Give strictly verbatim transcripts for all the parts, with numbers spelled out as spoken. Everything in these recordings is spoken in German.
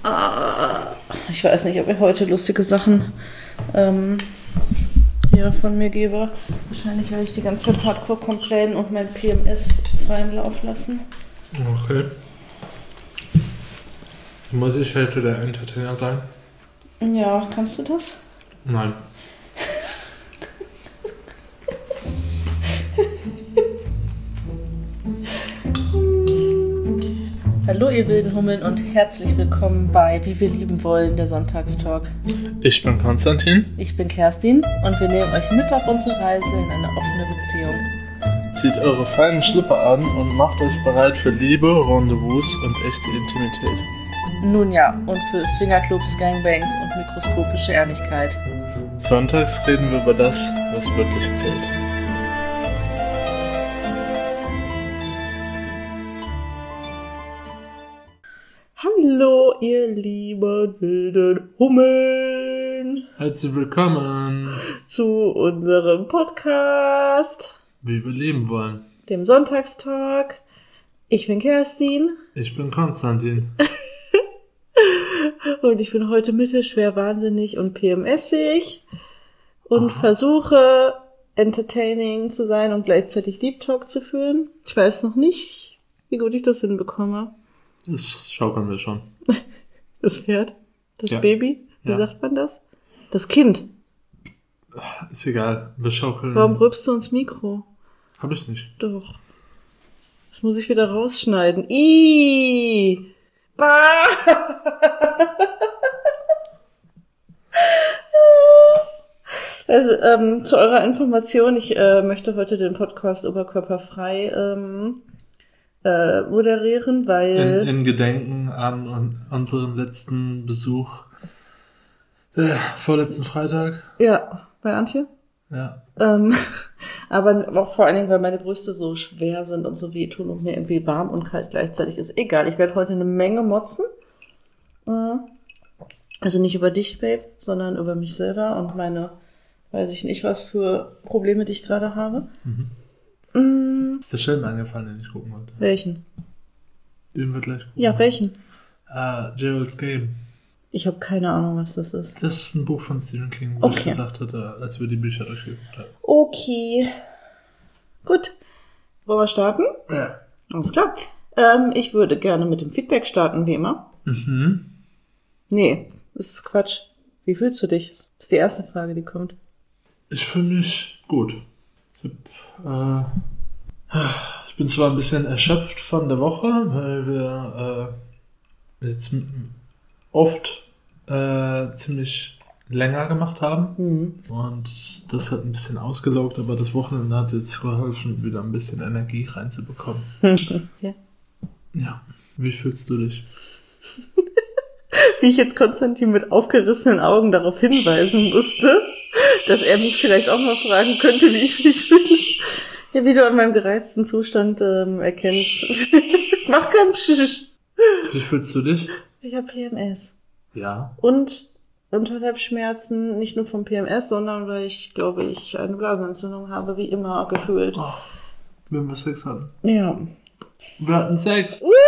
Ah, ich weiß nicht, ob ich heute lustige Sachen ähm, hier von mir gebe. Wahrscheinlich werde ich die ganze Zeit Hardcore complainen und mein P M S freien Lauf lassen. Okay. Muss ich heute der Entertainer sein? Ja, kannst du das? Nein. Hallo ihr wilden Hummeln und herzlich willkommen bei Wie wir lieben wollen, der Sonntagstalk. Ich bin Konstantin. Ich bin Kerstin und wir nehmen euch mit auf unsere Reise in eine offene Beziehung. Zieht eure feinen Schlipper an und macht euch bereit für Liebe, Rendezvous und echte Intimität. Nun ja, und für Swingerclubs, Gangbangs und mikroskopische Ehrlichkeit. Sonntags reden wir über das, was wirklich zählt. Hallo ihr lieben wilden Hummeln. Herzlich willkommen zu unserem Podcast, Wie wir leben wollen, dem Sonntagstalk. Ich bin Kerstin. Ich bin Konstantin. Und ich bin heute mittelschwer wahnsinnig und PMSig und Aha. versuche entertaining zu sein und gleichzeitig Deep Talk zu führen. Ich weiß noch nicht, wie gut ich das hinbekomme. Das schaukeln wir schon. Das Pferd? Das Ja. Baby? Wie Ja. sagt man das? Das Kind. Ist egal, wir schaukeln. Warum rülpst du ins Mikro? Hab ich nicht. Doch. Das muss ich wieder rausschneiden. Ihhh! Bah! Also, ähm, zu eurer Information, ich äh, möchte heute den Podcast oberkörperfrei ähm, äh, moderieren, weil... In, in Gedenken an, an unseren letzten Besuch, äh, vorletzten Freitag. Ja, bei Antje? Ja. Ähm, aber auch vor allen Dingen, weil meine Brüste so schwer sind und so wehtun und mir irgendwie warm und kalt gleichzeitig ist. Egal, ich werde heute eine Menge motzen. Also nicht über dich, Babe, sondern über mich selber und meine, weiß ich nicht, was für Probleme die ich gerade habe. Mhm. Mm, Ist der Film eingefallen, den ich gucken wollte? welchen? Den wir gleich gucken. Ja, welchen? Ah, Gerald's Game. Ich habe keine Ahnung, was das ist. Das ist ein Buch von Stephen King, wo Okay. ich gesagt hatte, als wir die Bücher durchgeguckt haben. Okay. Gut. Wollen wir starten? Ja. Alles klar. Ähm, ich würde gerne mit dem Feedback starten, wie immer. Mhm. Nee, das ist Quatsch. Wie fühlst du dich? Das ist die erste Frage, die kommt. Ich fühle mich gut. Ich, hab, äh, ich bin zwar ein bisschen erschöpft von der Woche, weil wir äh, jetzt m- oft äh, ziemlich länger gemacht haben. Mhm. Und das hat ein bisschen ausgelaugt, aber das Wochenende hat jetzt geholfen, wieder ein bisschen Energie reinzubekommen. Ja. Ja. Wie fühlst du dich? Wie ich jetzt Konstantin mit aufgerissenen Augen darauf hinweisen musste, dass er mich vielleicht auch mal fragen könnte, wie ich mich fühle. Ja, wie du an meinem gereizten Zustand ähm, erkennst. Mach keinen Pschisch. Wie fühlst du dich? Ich habe P M S. Ja. Und Unterleibsschmerzen, nicht nur vom P M S, sondern weil ich, glaube ich, eine Blasenentzündung habe, wie immer gefühlt. Oh, wenn wir Sex hatten. Ja. Wir hatten Sex. Wuhu!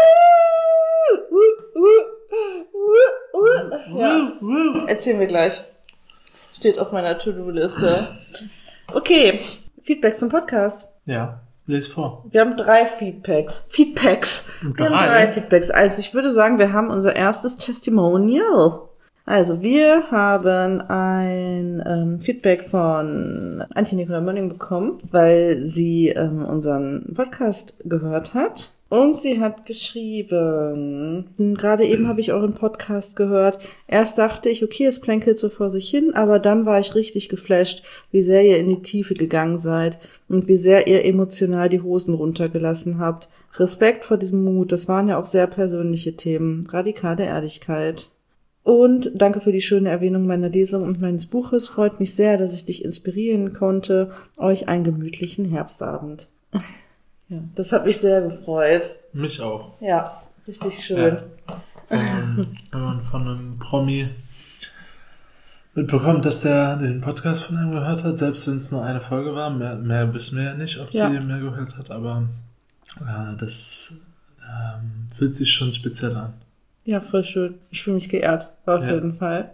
Uh, uh, uh, uh. Ja. Erzählen wir gleich. Steht auf meiner To-Do-Liste. Okay, Feedback zum Podcast. Ja, lese vor. Wir haben drei Feedbacks. Feedbacks. Wir haben Drei? drei Feedbacks. Also ich würde sagen, wir haben unser erstes Testimonial. Also wir haben ein ähm, Feedback von Antje Nicola Mönning bekommen, weil sie ähm, unseren Podcast gehört hat. Und sie hat geschrieben, gerade eben habe ich euren Podcast gehört. Erst dachte ich, okay, es plänkelt so vor sich hin, aber dann war ich richtig geflasht, wie sehr ihr in die Tiefe gegangen seid und wie sehr ihr emotional die Hosen runtergelassen habt. Respekt vor diesem Mut, das waren ja auch sehr persönliche Themen. Radikale Ehrlichkeit. Und danke für die schöne Erwähnung meiner Lesung und meines Buches. Freut mich sehr, dass ich dich inspirieren konnte. Euch einen gemütlichen Herbstabend. Ja, das hat mich sehr gefreut. Mich auch. Ja, richtig schön. Ja. Und wenn man von einem Promi mitbekommt, dass der den Podcast von einem gehört hat, selbst wenn es nur eine Folge war, mehr, mehr wissen wir ja nicht, ob Ja. sie mehr gehört hat, aber äh, das ähm, fühlt sich schon speziell an. Ja, voll schön. Ich fühle mich geehrt, auf Ja. jeden Fall.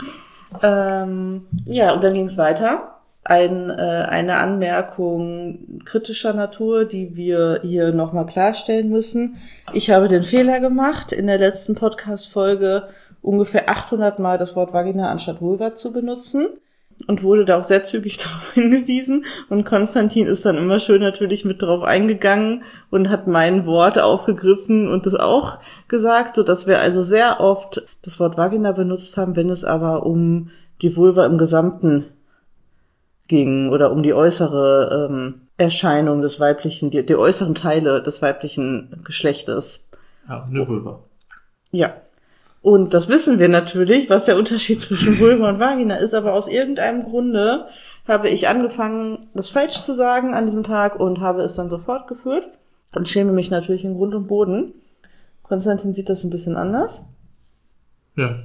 ähm, ja, und dann ging es weiter. Ein, äh, eine Anmerkung kritischer Natur, die wir hier nochmal klarstellen müssen. Ich habe den Fehler gemacht, in der letzten Podcast-Folge ungefähr achthundert Mal das Wort Vagina anstatt Vulva zu benutzen und wurde da auch sehr zügig darauf hingewiesen. Und Konstantin ist dann immer schön natürlich mit drauf eingegangen und hat mein Wort aufgegriffen und das auch gesagt, so dass wir also sehr oft das Wort Vagina benutzt haben, wenn es aber um die Vulva im Gesamten ging oder um die äußere ähm, Erscheinung des weiblichen, die, die äußeren Teile des weiblichen Geschlechtes. Ja, eine Vulva. Ja. Und das wissen wir natürlich, was der Unterschied zwischen Vulva und Vagina ist, aber aus irgendeinem Grunde habe ich angefangen, das falsch zu sagen an diesem Tag und habe es dann so fortgeführt und schäme mich natürlich in Grund und Boden. Konstantin sieht das ein bisschen anders. Ja.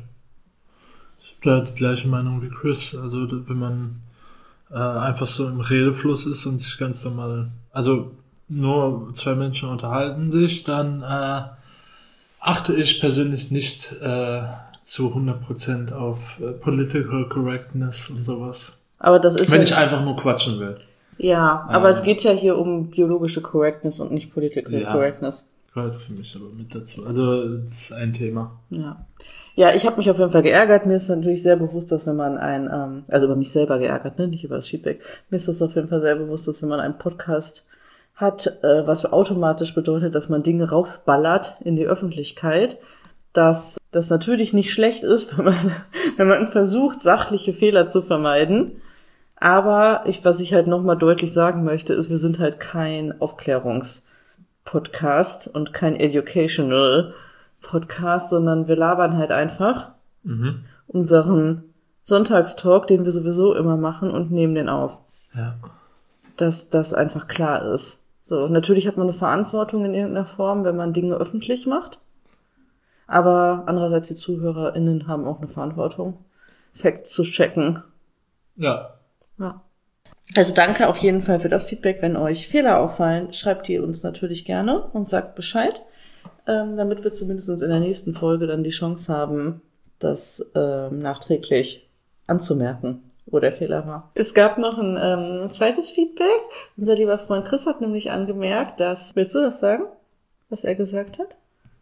Ich habe da die gleiche Meinung wie Chris. Also wenn man äh, einfach so im Redefluss ist und sich ganz normal, also nur zwei Menschen unterhalten sich, dann äh, achte ich persönlich nicht äh, zu hundert Prozent auf äh, Political Correctness und sowas. Aber das ist Wenn ja, ich einfach nur quatschen will. ja, aber Ähm. es geht ja hier um biologische Correctness und nicht Political Ja. Correctness. Gehört für mich aber mit dazu. Also das ist ein Thema. Ja, ja, ich habe mich auf jeden Fall geärgert. Mir ist natürlich sehr bewusst, dass wenn man ein, ähm, also über mich selber geärgert, ne, nicht über das Feedback. Mir ist das auf jeden Fall sehr bewusst, dass wenn man einen Podcast hat, äh, was automatisch bedeutet, dass man Dinge rausballert in die Öffentlichkeit, dass das natürlich nicht schlecht ist, wenn man, wenn man versucht, sachliche Fehler zu vermeiden. Aber ich, was ich halt nochmal deutlich sagen möchte, ist, wir sind halt kein Aufklärungspodcast und kein Educational Podcast, sondern wir labern halt einfach Mhm. unseren Sonntagstalk, den wir sowieso immer machen, und nehmen den auf. Ja. Dass das einfach klar ist. So, natürlich hat man eine Verantwortung in irgendeiner Form, wenn man Dinge öffentlich macht. Aber andererseits die ZuhörerInnen haben auch eine Verantwortung, Facts zu checken. Ja. Ja. Also danke auf jeden Fall für das Feedback. Wenn euch Fehler auffallen, schreibt ihr uns natürlich gerne und sagt Bescheid, ähm, damit wir zumindest in der nächsten Folge dann die Chance haben, das ähm, nachträglich anzumerken, wo der Fehler war. Es gab noch ein ähm, zweites Feedback. Unser lieber Freund Chris hat nämlich angemerkt, dass... Willst du das sagen, was er gesagt hat?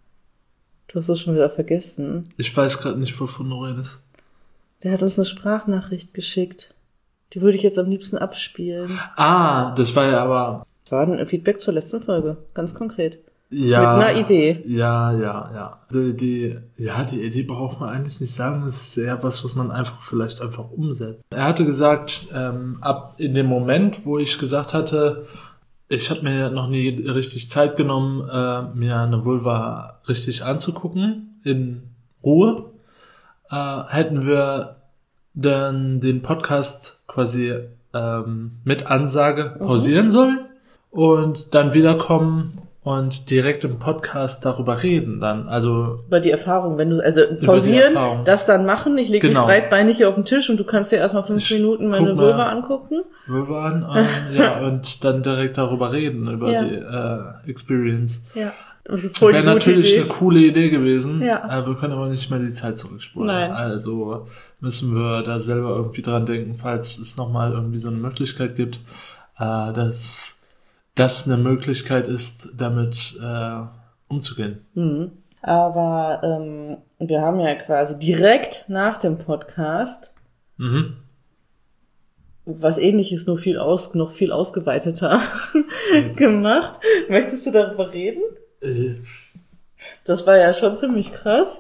Du hast es schon wieder vergessen. Ich weiß gerade nicht, wovon du redest. Der hat uns eine Sprachnachricht geschickt. Die würde ich jetzt am liebsten abspielen. Ah, das war ja aber... Das war ein Feedback zur letzten Folge, ganz konkret. Ja. Mit einer Idee. Ja, ja, ja. Die, die, ja, die Idee braucht man eigentlich nicht sagen. Das ist eher was, was man einfach vielleicht einfach umsetzt. Er hatte gesagt, ähm, ab in dem Moment, wo ich gesagt hatte, ich habe mir noch nie richtig Zeit genommen, äh, mir eine Vulva richtig anzugucken, in Ruhe, äh, hätten wir dann den Podcast quasi ähm, mit Ansage pausieren mhm. sollen und dann wiederkommen und direkt im Podcast darüber reden dann, also über die Erfahrung, wenn du, also pausieren, das dann machen, ich lege genau. mich breitbeinig hier auf den Tisch und du kannst dir erstmal fünf ich Minuten meine Vulva angucken. Vulva an, ähm, ja, und dann direkt darüber reden, über ja. die äh, Experience. Ja. Das ist voll Wäre die gute natürlich Idee. eine coole Idee gewesen, ja. äh, wir können aber nicht mehr die Zeit zurückspulen. Nein. Also müssen wir da selber irgendwie dran denken, falls es nochmal irgendwie so eine Möglichkeit gibt, äh, dass das eine Möglichkeit ist, damit äh, umzugehen. Mhm. Aber ähm, wir haben ja quasi direkt nach dem Podcast mhm. was Ähnliches, nur viel aus, noch viel ausgeweiteter gemacht. Möchtest du darüber reden? Äh, das war ja schon ziemlich krass.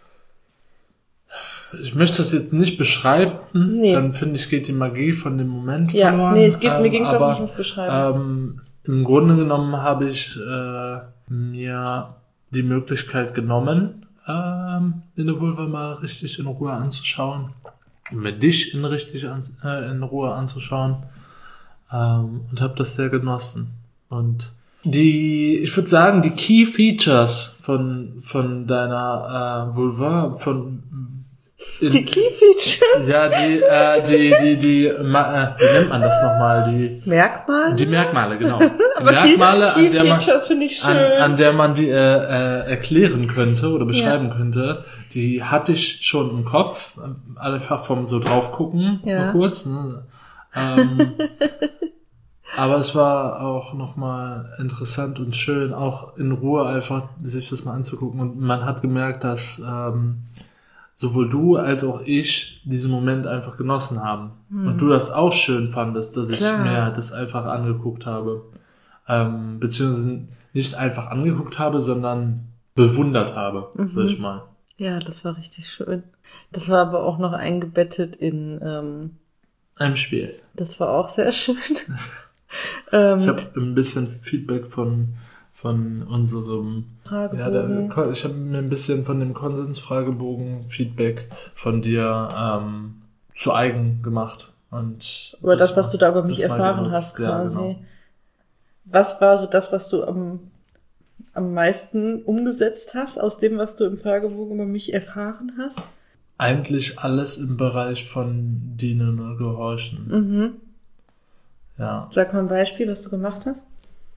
Ich möchte das jetzt nicht beschreiben, nee. Dann finde ich, geht die Magie von dem Moment ja, verloren. Nee, es geht, ähm, mir ging es aber, auch nicht ums Beschreiben. Ähm, im Grunde genommen habe ich äh, mir die Möglichkeit genommen, ähm, eine Vulva mal richtig in Ruhe anzuschauen, mir dich in richtig an, äh, in Ruhe anzuschauen ähm, und habe das sehr genossen. Und die, ich würde sagen, die Key Features von von deiner äh, Vulva, von in, die Key Features? Ja, die, äh, die, die, die, ma, äh, wie nennt man das nochmal? Die Merkmale? Die Merkmale, genau. Die Aber Merkmale, Key, an, der man, Features finde ich schön. an, an der man die äh, äh, erklären könnte oder beschreiben ja. könnte, die hatte ich schon im Kopf, einfach vom so drauf gucken, ja. mal kurz. Ne? Ähm, aber es war auch nochmal interessant und schön, auch in Ruhe einfach sich das mal anzugucken. Und man hat gemerkt, dass ähm, sowohl du als auch ich diesen Moment einfach genossen haben. Hm. Und du das auch schön fandest, dass Klar. ich mir das einfach angeguckt habe. Ähm, beziehungsweise nicht einfach angeguckt habe, sondern bewundert habe, mhm. sag ich mal. Ja, das war richtig schön. Das war aber auch noch eingebettet in ähm, einem Spiel. Das war auch sehr schön. ähm, ich habe ein bisschen Feedback von von unserem Fragebogen. Ja, der, ich habe mir ein bisschen von dem Konsens-Fragebogen Feedback von dir ähm, zu eigen gemacht. Und über das, das was war, du da über mich erfahren hast, quasi. Ja, genau. Was war so das, was du am, am meisten umgesetzt hast, aus dem, was du im Fragebogen über mich erfahren hast? Eigentlich alles im Bereich von Dienen und Gehorchen. Mhm. Ja. Sag mal ein Beispiel, was du gemacht hast.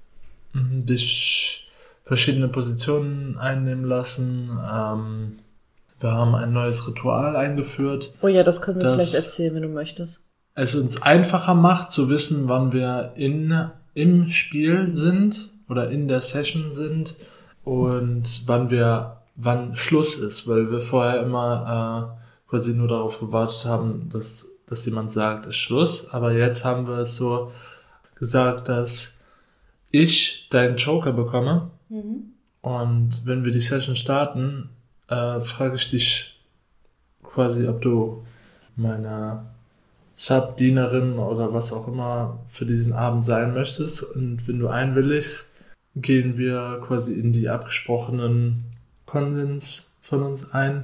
Dich verschiedene Positionen einnehmen lassen. Ähm, wir haben ein neues Ritual eingeführt. Oh ja, das können wir vielleicht erzählen, wenn du möchtest. Es uns einfacher macht zu wissen, wann wir in im Spiel sind oder in der Session sind und wann wir wann Schluss ist, weil wir vorher immer äh, quasi nur darauf gewartet haben, dass dass jemand sagt, es ist Schluss. Aber jetzt haben wir es so gesagt, dass ich deinen Joker bekomme mhm. und wenn wir die Session starten, äh, frage ich dich quasi, ob du meine Sub-Dienerin oder was auch immer für diesen Abend sein möchtest, und wenn du einwilligst, gehen wir quasi in die abgesprochenen Konsens von uns ein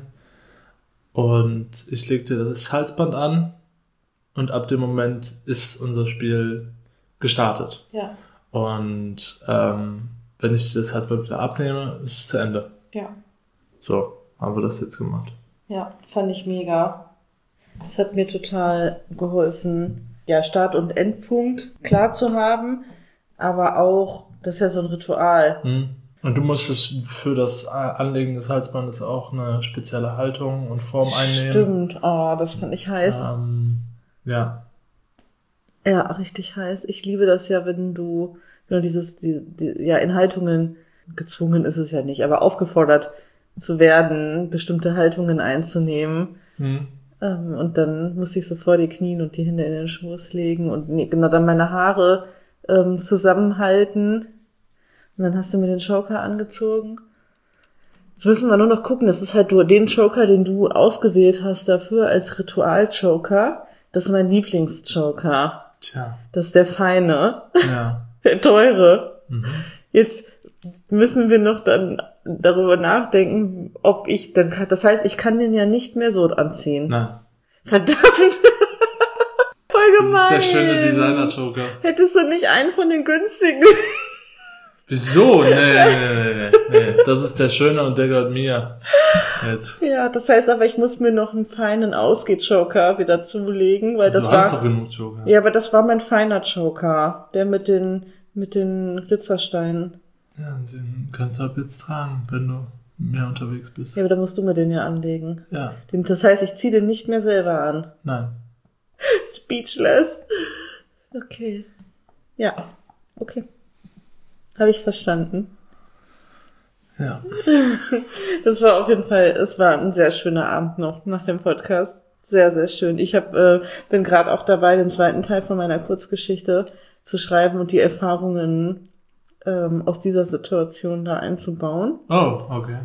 und ich leg dir das Halsband an und ab dem Moment ist unser Spiel gestartet. Ja. Und ähm, wenn ich das Halsband wieder abnehme, ist es zu Ende. Ja. So, haben wir das jetzt gemacht. Ja, fand ich mega. Es hat mir total geholfen, ja, Start- und Endpunkt klar zu haben, aber auch, das ist ja so ein Ritual. Hm. Und du musstest für das Anlegen des Halsbandes auch eine spezielle Haltung und Form einnehmen. Stimmt, oh, das fand ich heiß. Ähm, ja. Ja, richtig heiß. Ich liebe das ja, wenn du, wenn du dieses, die, die, ja, in Haltungen, gezwungen ist es ja nicht, aber aufgefordert zu werden, bestimmte Haltungen einzunehmen. Hm. Ähm, und dann musste ich so vor dir knien und die Hände in den Schoß legen und nee, genau dann meine Haare ähm, zusammenhalten. Und dann hast du mir den Joker angezogen. Jetzt müssen wir nur noch gucken, das ist halt nur den Joker, den du ausgewählt hast dafür als Ritual-Joker. Das ist mein Lieblings-Joker. Tja. Das ist der feine. Ja. Der teure. Mhm. Jetzt müssen wir noch dann darüber nachdenken, ob ich dann kann. Das heißt, ich kann den ja nicht mehr so anziehen. Nein. Verdammt. Voll gemein. Das ist der schöne Designer-Joker. Hättest du nicht einen von den günstigen? Wieso? Nee, nee, nee, nee, nee. Das ist der schöne und der gehört mir. Jetzt. Ja, das heißt aber, ich muss mir noch einen feinen Ausgeh-Joker wieder zulegen, weil das du war... hast doch genug Joker. Ja, aber das war mein feiner Joker. Der mit den, mit den Glitzersteinen. Ja, den kannst du ab jetzt tragen, wenn du mehr unterwegs bist. Ja, aber dann musst du mir den ja anlegen. Ja. Den, das heißt, ich ziehe den nicht mehr selber an. Nein. Speechless. Okay. Ja, okay. Habe ich verstanden. Ja. Das war auf jeden Fall, es war ein sehr schöner Abend noch nach dem Podcast. Sehr, sehr schön. Ich hab, äh, bin gerade auch dabei, den zweiten Teil von meiner Kurzgeschichte zu schreiben und die Erfahrungen ähm, aus dieser Situation da einzubauen. Oh, okay.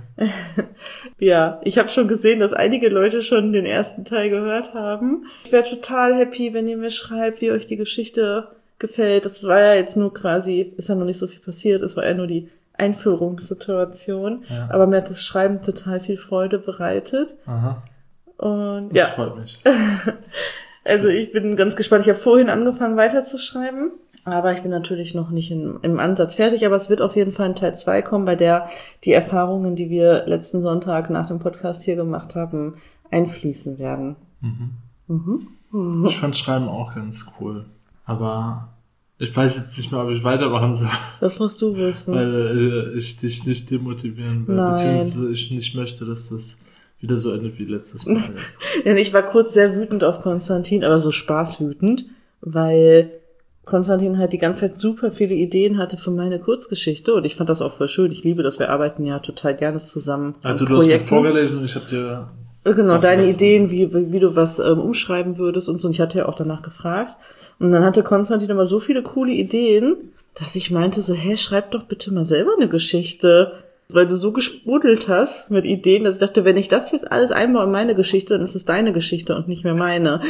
Ja, ich habe schon gesehen, dass einige Leute schon den ersten Teil gehört haben. Ich wäre total happy, wenn ihr mir schreibt, wie euch die Geschichte gefällt. Das war ja jetzt nur quasi, ist ja noch nicht so viel passiert, es war ja nur die Einführungssituation. Ja. Aber mir hat das Schreiben total viel Freude bereitet. Aha. Und das ja. freut mich. Also ich bin ganz gespannt. Ich habe vorhin angefangen weiterzuschreiben, Aber ich bin natürlich noch nicht in, im Ansatz fertig, aber es wird auf jeden Fall in Teil zwei kommen, bei der die Erfahrungen, die wir letzten Sonntag nach dem Podcast hier gemacht haben, einfließen werden. Mhm. Mhm. Mhm. Ich fand Schreiben auch ganz cool. Aber ich weiß jetzt nicht mehr, ob ich weitermachen soll. Das musst du wissen. Weil äh, ich dich nicht demotivieren will. Nein. Beziehungsweise ich nicht möchte, dass das wieder so endet wie letztes Mal. Ja, ich war kurz sehr wütend auf Konstantin, aber so spaßwütend, weil Konstantin halt die ganze Zeit super viele Ideen hatte für meine Kurzgeschichte und ich fand das auch voll schön. Ich liebe das, wir arbeiten ja total gerne zusammen. Also du Projekten. Hast mir vorgelesen und ich habe dir... Genau, Sachen deine Ideen, wie, wie, wie du was ähm, umschreiben würdest und so. Und ich hatte ja auch danach gefragt. Und dann hatte Konstantin aber so viele coole Ideen, dass ich meinte so, hä, schreib doch bitte mal selber eine Geschichte. Weil du so gesprudelt hast mit Ideen, dass ich dachte, wenn ich das jetzt alles einbaue in meine Geschichte, dann ist es deine Geschichte und nicht mehr meine.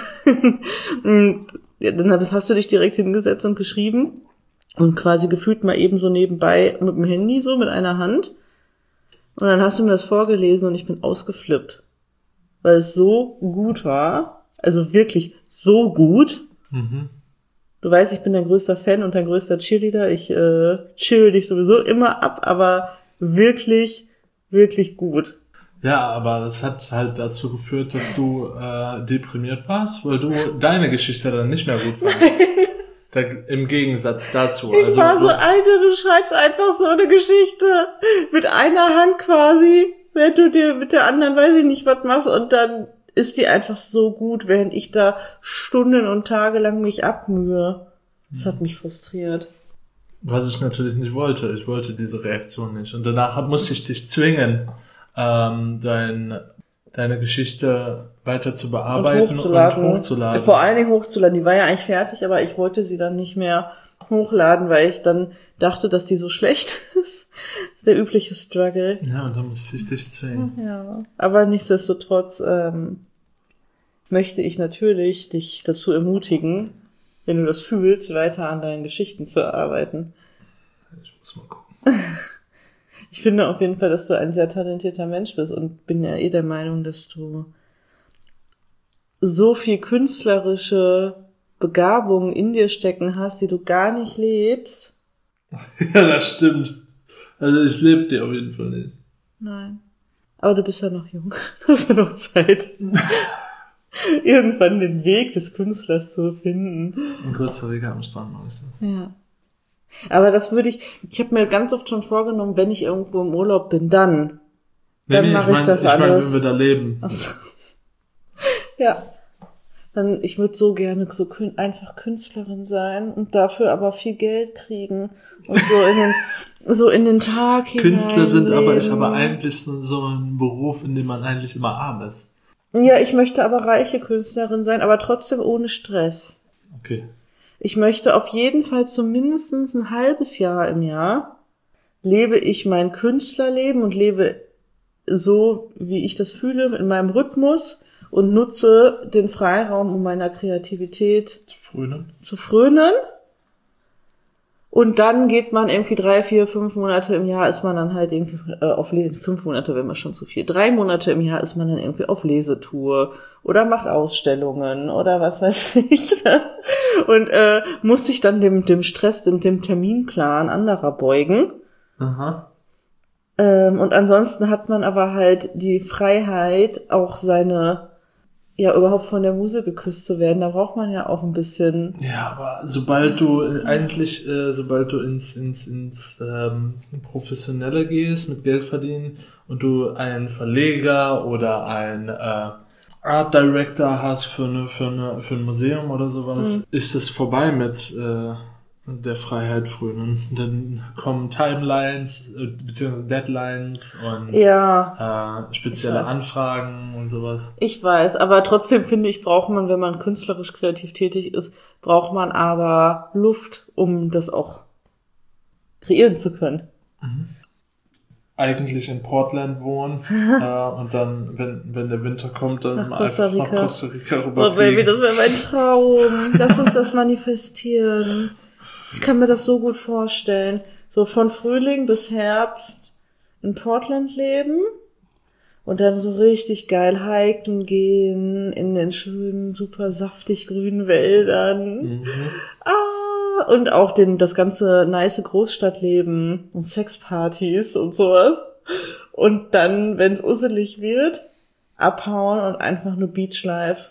Und ja, dann hast du dich direkt hingesetzt und geschrieben und quasi gefühlt mal eben so nebenbei mit dem Handy so, mit einer Hand. Und dann hast du mir das vorgelesen und ich bin ausgeflippt. Weil es so gut war. Also wirklich so gut. Mhm. Du weißt, ich bin dein größter Fan und dein größter Cheerleader. Ich äh, chill dich sowieso immer ab, aber wirklich, wirklich gut. Ja, aber das hat halt dazu geführt, dass du äh, deprimiert warst, weil du deine Geschichte dann nicht mehr gut fandest. Da, im Gegensatz dazu. Ich also, war so, Alter, du schreibst einfach so eine Geschichte mit einer Hand quasi, während du dir mit der anderen weiß ich nicht was machst und dann ist die einfach so gut, während ich da Stunden und Tage lang mich abmühe. Das hat mich frustriert. Was ich natürlich nicht wollte. Ich wollte diese Reaktion nicht. Und danach musste ich dich zwingen, ähm, dein, deine Geschichte weiter zu bearbeiten und hochzuladen. und hochzuladen. Vor allen Dingen hochzuladen. Die war ja eigentlich fertig, aber ich wollte sie dann nicht mehr hochladen, weil ich dann dachte, dass die so schlecht ist. Der übliche Struggle. Ja, und dann musste ich dich zwingen. Ja, aber nichtsdestotrotz ähm, möchte ich natürlich dich dazu ermutigen, wenn du das fühlst, weiter an deinen Geschichten zu arbeiten. Ich muss mal gucken. Ich finde auf jeden Fall, dass du ein sehr talentierter Mensch bist und bin ja eh der Meinung, dass du so viel künstlerische Begabungen in dir stecken hast, die du gar nicht lebst. Ja, das stimmt. Also ich lebe die auf jeden Fall nicht. Nein. Aber du bist ja noch jung. Du hast ja noch Zeit. Irgendwann den Weg des Künstlers zu finden. In Costa Rica am Strand mache ich das. Ja. Aber das würde ich, ich habe mir ganz oft schon vorgenommen, wenn ich irgendwo im Urlaub bin, dann, nee, dann nee, mache ich, mein, das ich alles. Ich meine, wenn wir da leben. Achso. Ja. Dann, ich würde so gerne so kün- einfach Künstlerin sein und dafür aber viel Geld kriegen und so in den, so in den Tag hinein. Künstler sind aber, ist aber eigentlich so ein Beruf, in dem man eigentlich immer arm ist. Ja, ich möchte aber reiche Künstlerin sein, aber trotzdem ohne Stress. Okay. Ich möchte auf jeden Fall zumindest ein halbes Jahr im Jahr lebe ich mein Künstlerleben und lebe so, wie ich das fühle, in meinem Rhythmus und nutze den Freiraum, um meiner Kreativität zu frönen. zu frönen. Und dann geht man irgendwie drei, vier, fünf Monate im Jahr ist man dann halt irgendwie äh, auf Lese, fünf Monate wäre mir schon zu viel. Drei Monate im Jahr ist man dann irgendwie auf Lesetour oder macht Ausstellungen oder was weiß ich. Und äh, muss sich dann dem dem Stress, dem, dem Terminplan anderer beugen. Aha. Ähm, und ansonsten hat man aber halt die Freiheit, auch seine, ja, überhaupt von der Muse geküsst zu werden. Da braucht man ja auch ein bisschen. Ja, aber sobald du äh, eigentlich, äh, sobald du ins ins ins ähm, Professionelle gehst, mit Geld verdienen und du einen Verleger oder ein äh, Art Director hast für eine für eine für ein Museum oder sowas, mhm. ist es vorbei mit äh, der Freiheit frönen. Dann kommen Timelines äh, beziehungsweise Deadlines und ja, äh, spezielle Anfragen und sowas. Ich weiß, aber trotzdem finde ich, braucht man, wenn man künstlerisch kreativ tätig ist, braucht man aber Luft, um das auch kreieren zu können. Mhm. Eigentlich in Portland wohnen äh, und dann, wenn wenn der Winter kommt, dann nach Costa Rica, nach Costa Rica rüberfliegen. Oh Baby, das wäre mein Traum. Lass uns das manifestieren. Ich kann mir das so gut vorstellen. So von Frühling bis Herbst in Portland leben und dann so richtig geil hiken gehen in den schönen, super saftig grünen Wäldern. Mhm. Ah, und auch den, das ganze nice Großstadtleben und Sexpartys und sowas. Und dann, wenn es usselig wird, abhauen und einfach nur Beachlife.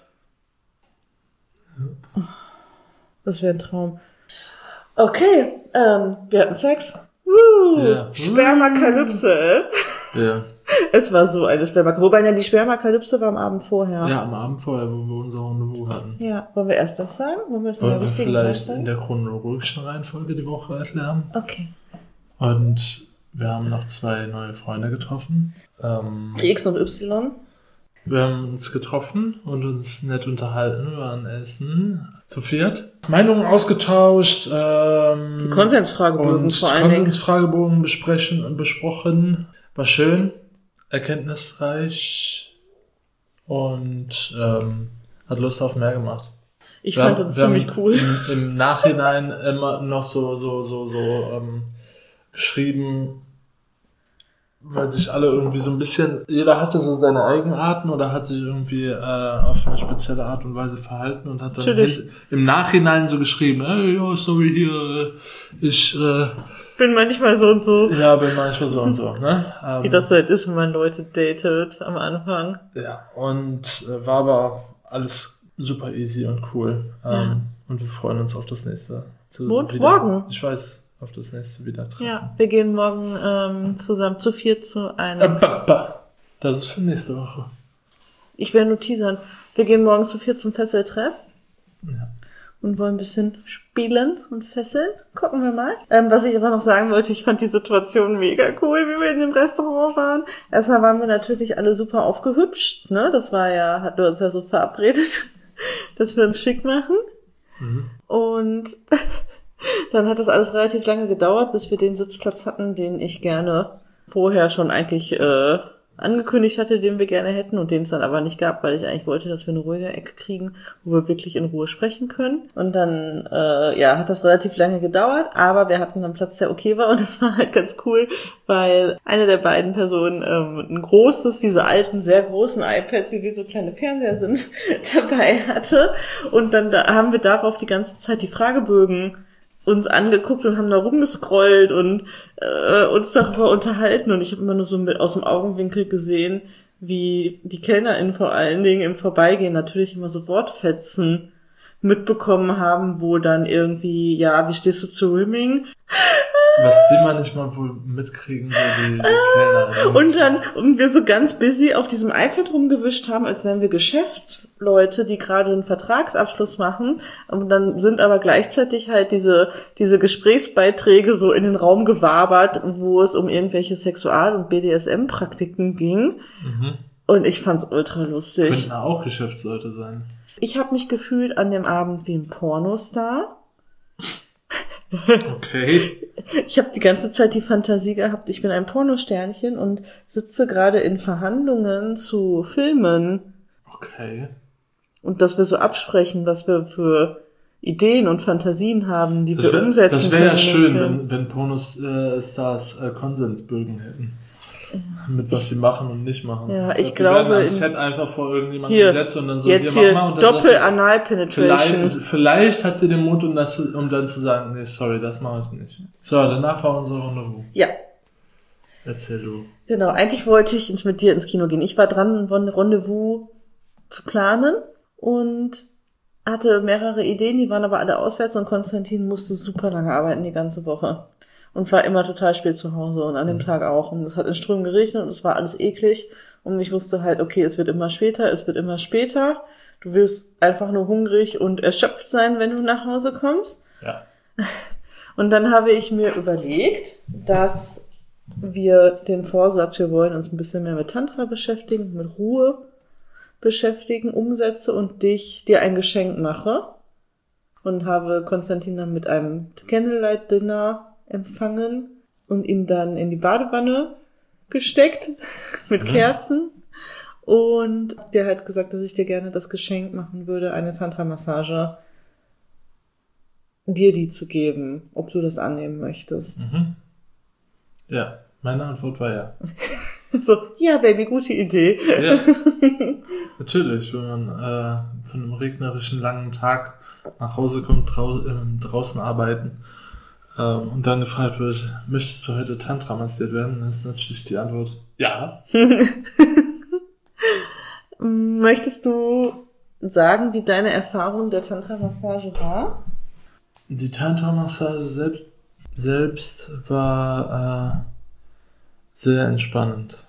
Das wäre ein Traum. Okay, ähm, wir hatten Sex. Uh, ja. Spermakalypse. Ja. Es war so eine Spermakalypse. Wobei, ja, die Spermakalypse war am Abend vorher. Ja, am Abend vorher, wo wir unser Rendezvous hatten. Ja, wollen wir erst das sagen? Wollen wir es Wollen wir vielleicht in der chronologischen Reihenfolge die Woche erklären? Okay. Und wir haben noch zwei neue Freunde getroffen. Ähm, X und Y. Wir haben uns getroffen und uns nett unterhalten. Wir waren essen. Zu viert. Meinungen ausgetauscht. Ähm, die Konsensfragebogen und vor allen Dingen. Konsensfragebogen besprechen und besprochen. War schön. Erkenntnisreich. Und ähm, hat Lust auf mehr gemacht. Ich wir fand haben, uns wir ziemlich haben cool. Im, Im Nachhinein immer noch so, so, so, so ähm, geschrieben, weil sich alle irgendwie so ein bisschen, jeder hatte so seine Eigenarten oder hat sich irgendwie äh, auf eine spezielle Art und Weise verhalten und hat dann hint, im Nachhinein so geschrieben, hey, yo, sorry, hier, ich äh, bin manchmal so und so. Ja, bin manchmal so und so, ne? Ähm, Wie das halt ist, wenn man Leute datet am Anfang. Ja, und äh, war aber alles super easy und cool. Ähm, ja. Und wir freuen uns auf das nächste. Zu und wieder. Morgen. Ich weiß. Auf das nächste wieder treffen. Ja, wir gehen morgen ähm, zusammen zu viert zu einem... Das ist für nächste Woche. Ich werde nur teasern. Wir gehen morgen zu viert zum Fesseltreff. Ja. Und wollen ein bisschen spielen und fesseln. Gucken wir mal. Ähm, was ich aber noch sagen wollte, ich fand die Situation mega cool, wie wir in dem Restaurant waren. Erstmal waren wir natürlich alle super aufgehübscht, ne? Das war ja, hatten wir uns ja so verabredet, dass wir uns schick machen. Mhm. Und... Dann hat das alles relativ lange gedauert, bis wir den Sitzplatz hatten, den ich gerne vorher schon eigentlich äh, angekündigt hatte, den wir gerne hätten und den es dann aber nicht gab, weil ich eigentlich wollte, dass wir eine ruhige Ecke kriegen, wo wir wirklich in Ruhe sprechen können. Und dann äh, ja, hat das relativ lange gedauert, aber wir hatten einen Platz, der okay war und das war halt ganz cool, weil eine der beiden Personen ähm, ein großes, diese alten, sehr großen iPads, die wie so kleine Fernseher sind, dabei hatte. Und dann da haben wir darauf die ganze Zeit die Fragebögen uns angeguckt und haben da rumgescrollt und äh, uns darüber unterhalten und ich habe immer nur so mit, aus dem Augenwinkel gesehen, wie die KellnerInnen vor allen Dingen im Vorbeigehen natürlich immer so Wortfetzen mitbekommen haben, wo dann irgendwie, ja, wie stehst du zu Rimming? Was die manchmal wohl mitkriegen, so die, die Kellner. Und dann und wir so ganz busy auf diesem iPad rumgewischt haben, als wären wir Geschäftsleute, die gerade einen Vertragsabschluss machen. Und dann sind aber gleichzeitig halt diese diese Gesprächsbeiträge so in den Raum gewabert, wo es um irgendwelche Sexual- und B D S M-Praktiken ging. Mhm. Und ich fand's ultra lustig. Könnten auch Geschäftsleute sein. Ich habe mich gefühlt an dem Abend wie ein Pornostar. Okay. Ich habe die ganze Zeit die Fantasie gehabt, ich bin ein Pornosternchen und sitze gerade in Verhandlungen zu Filmen. Okay. Und dass wir so absprechen, was wir für Ideen und Fantasien haben, die das wir wär, umsetzen das wäre können. Das wäre ja schön, wenn, wenn Pornostars äh, Konsensbögen hätten. Mit was sie machen und nicht machen. Ja, ich, ich glaub, glaube, die werden am Set einfach vor irgendjemandem hier, gesetzt und dann so, jetzt hier, hier mach mal. Und Doppel-Anal-Penetration. Vielleicht, vielleicht hat sie den Mut, um, das zu, um dann zu sagen, nee, sorry, das mache ich nicht. So, danach war unser Rendezvous. Ja. Erzähl du. Genau, eigentlich wollte ich ins, mit dir ins Kino gehen. Ich war dran, ein Rendezvous zu planen und hatte mehrere Ideen, die waren aber alle auswärts und Konstantin musste super lange arbeiten die ganze Woche. Und war immer total spät zu Hause und an dem Tag auch. Und es hat in Strömen geregnet und es war alles eklig. Und ich wusste halt, okay, es wird immer später, es wird immer später. Du wirst einfach nur hungrig und erschöpft sein, wenn du nach Hause kommst. Ja. Und dann habe ich mir überlegt, dass wir den Vorsatz, wir wollen uns ein bisschen mehr mit Tantra beschäftigen, mit Ruhe beschäftigen, umsetze und dich, dir ein Geschenk mache. Und habe Konstantin dann mit einem Candlelight-Dinner empfangen und ihn dann in die Badewanne gesteckt mit mhm. Kerzen und der hat gesagt, dass ich dir gerne das Geschenk machen würde, eine Tantra-Massage dir die zu geben, ob du das annehmen möchtest. Mhm. Ja, meine Antwort war ja. So, ja Baby, gute Idee. Ja, natürlich, wenn man äh, von einem regnerischen langen Tag nach Hause kommt, drau äh, draußen arbeiten ähm, und dann gefragt wird, möchtest du heute Tantra massiert werden? Dann ist natürlich die Antwort, ja. Möchtest du sagen, wie deine Erfahrung der Tantra-Massage war? Die Tantra-Massage selbst, selbst war äh, sehr entspannend.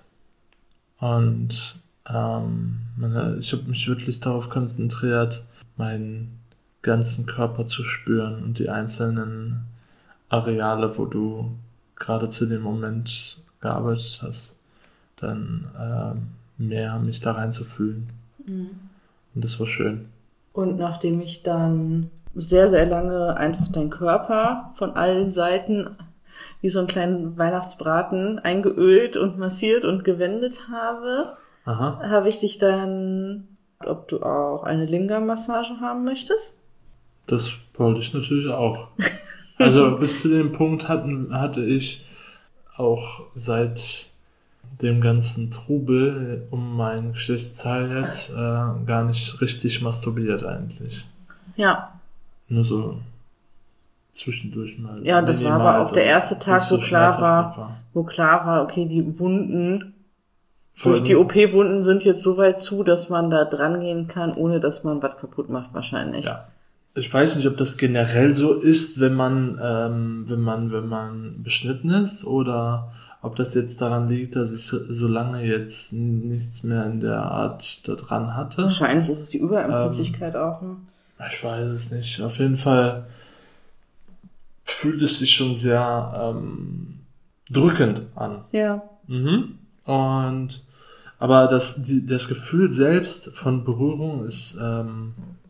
Und ähm, meine, ich habe mich wirklich darauf konzentriert, meinen ganzen Körper zu spüren und die einzelnen Areale, wo du gerade zu dem Moment gearbeitet hast, dann ähm, mehr mich da reinzufühlen. Mhm. Und das war schön. Und nachdem ich dann sehr, sehr lange einfach deinen Körper von allen Seiten wie so einen kleinen Weihnachtsbraten eingeölt und massiert und gewendet habe, Aha. habe ich dich dann, ob du auch eine Lingam-Massage haben möchtest? Das wollte ich natürlich auch. Also bis zu dem Punkt hatten, hatte ich auch seit dem ganzen Trubel um mein Geschlechtsteil jetzt äh, gar nicht richtig masturbiert eigentlich. Ja. Nur so zwischendurch mal. Ja, das war aber auch der erste Tag, wo klar war, wo klar war, okay, die Wunden, durch die O P-Wunden sind jetzt so weit zu, dass man da dran gehen kann, ohne dass man was kaputt macht wahrscheinlich. Ja. Ich weiß nicht, ob das generell so ist, wenn man, ähm, wenn man, wenn man beschnitten ist, oder ob das jetzt daran liegt, dass ich so, so lange jetzt nichts mehr in der Art da dran hatte. Wahrscheinlich ist es die Überempfindlichkeit ähm, auch, ne? Ich weiß es nicht. Auf jeden Fall fühlt es sich schon sehr ähm, drückend an. Ja. Mhm. Und aber das, die, das Gefühl selbst von Berührung ist ähm,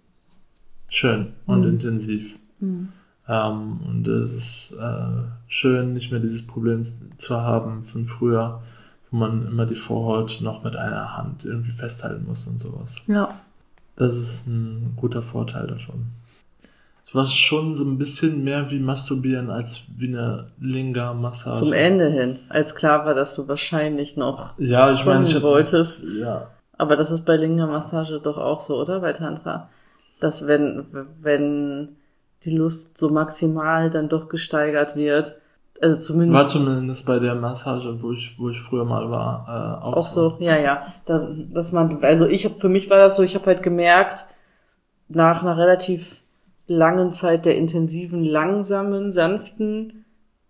schön und mhm. intensiv. Mhm. Ähm, und es ist äh, schön, nicht mehr dieses Problem zu haben von früher, wo man immer die Vorhaut noch mit einer Hand irgendwie festhalten muss und sowas. Ja. Das ist ein guter Vorteil davon. Es war schon so ein bisschen mehr wie Masturbieren als wie eine Lingam-Massage. Zum Ende hin, als klar war, dass du wahrscheinlich noch ja, ich meine, ich wolltest. Ja. Aber das ist bei Lingam-Massage doch auch so, oder? Bei Tantra. Dass wenn, wenn die Lust so maximal dann doch gesteigert wird, also zumindest... War zumindest bei der Massage, wo ich, wo ich früher mal war, äh, auch, auch so. so. Ja, ja. Da, dass man, also ich hab, für mich war das so, ich habe halt gemerkt, nach einer relativ langen Zeit der intensiven, langsamen, sanften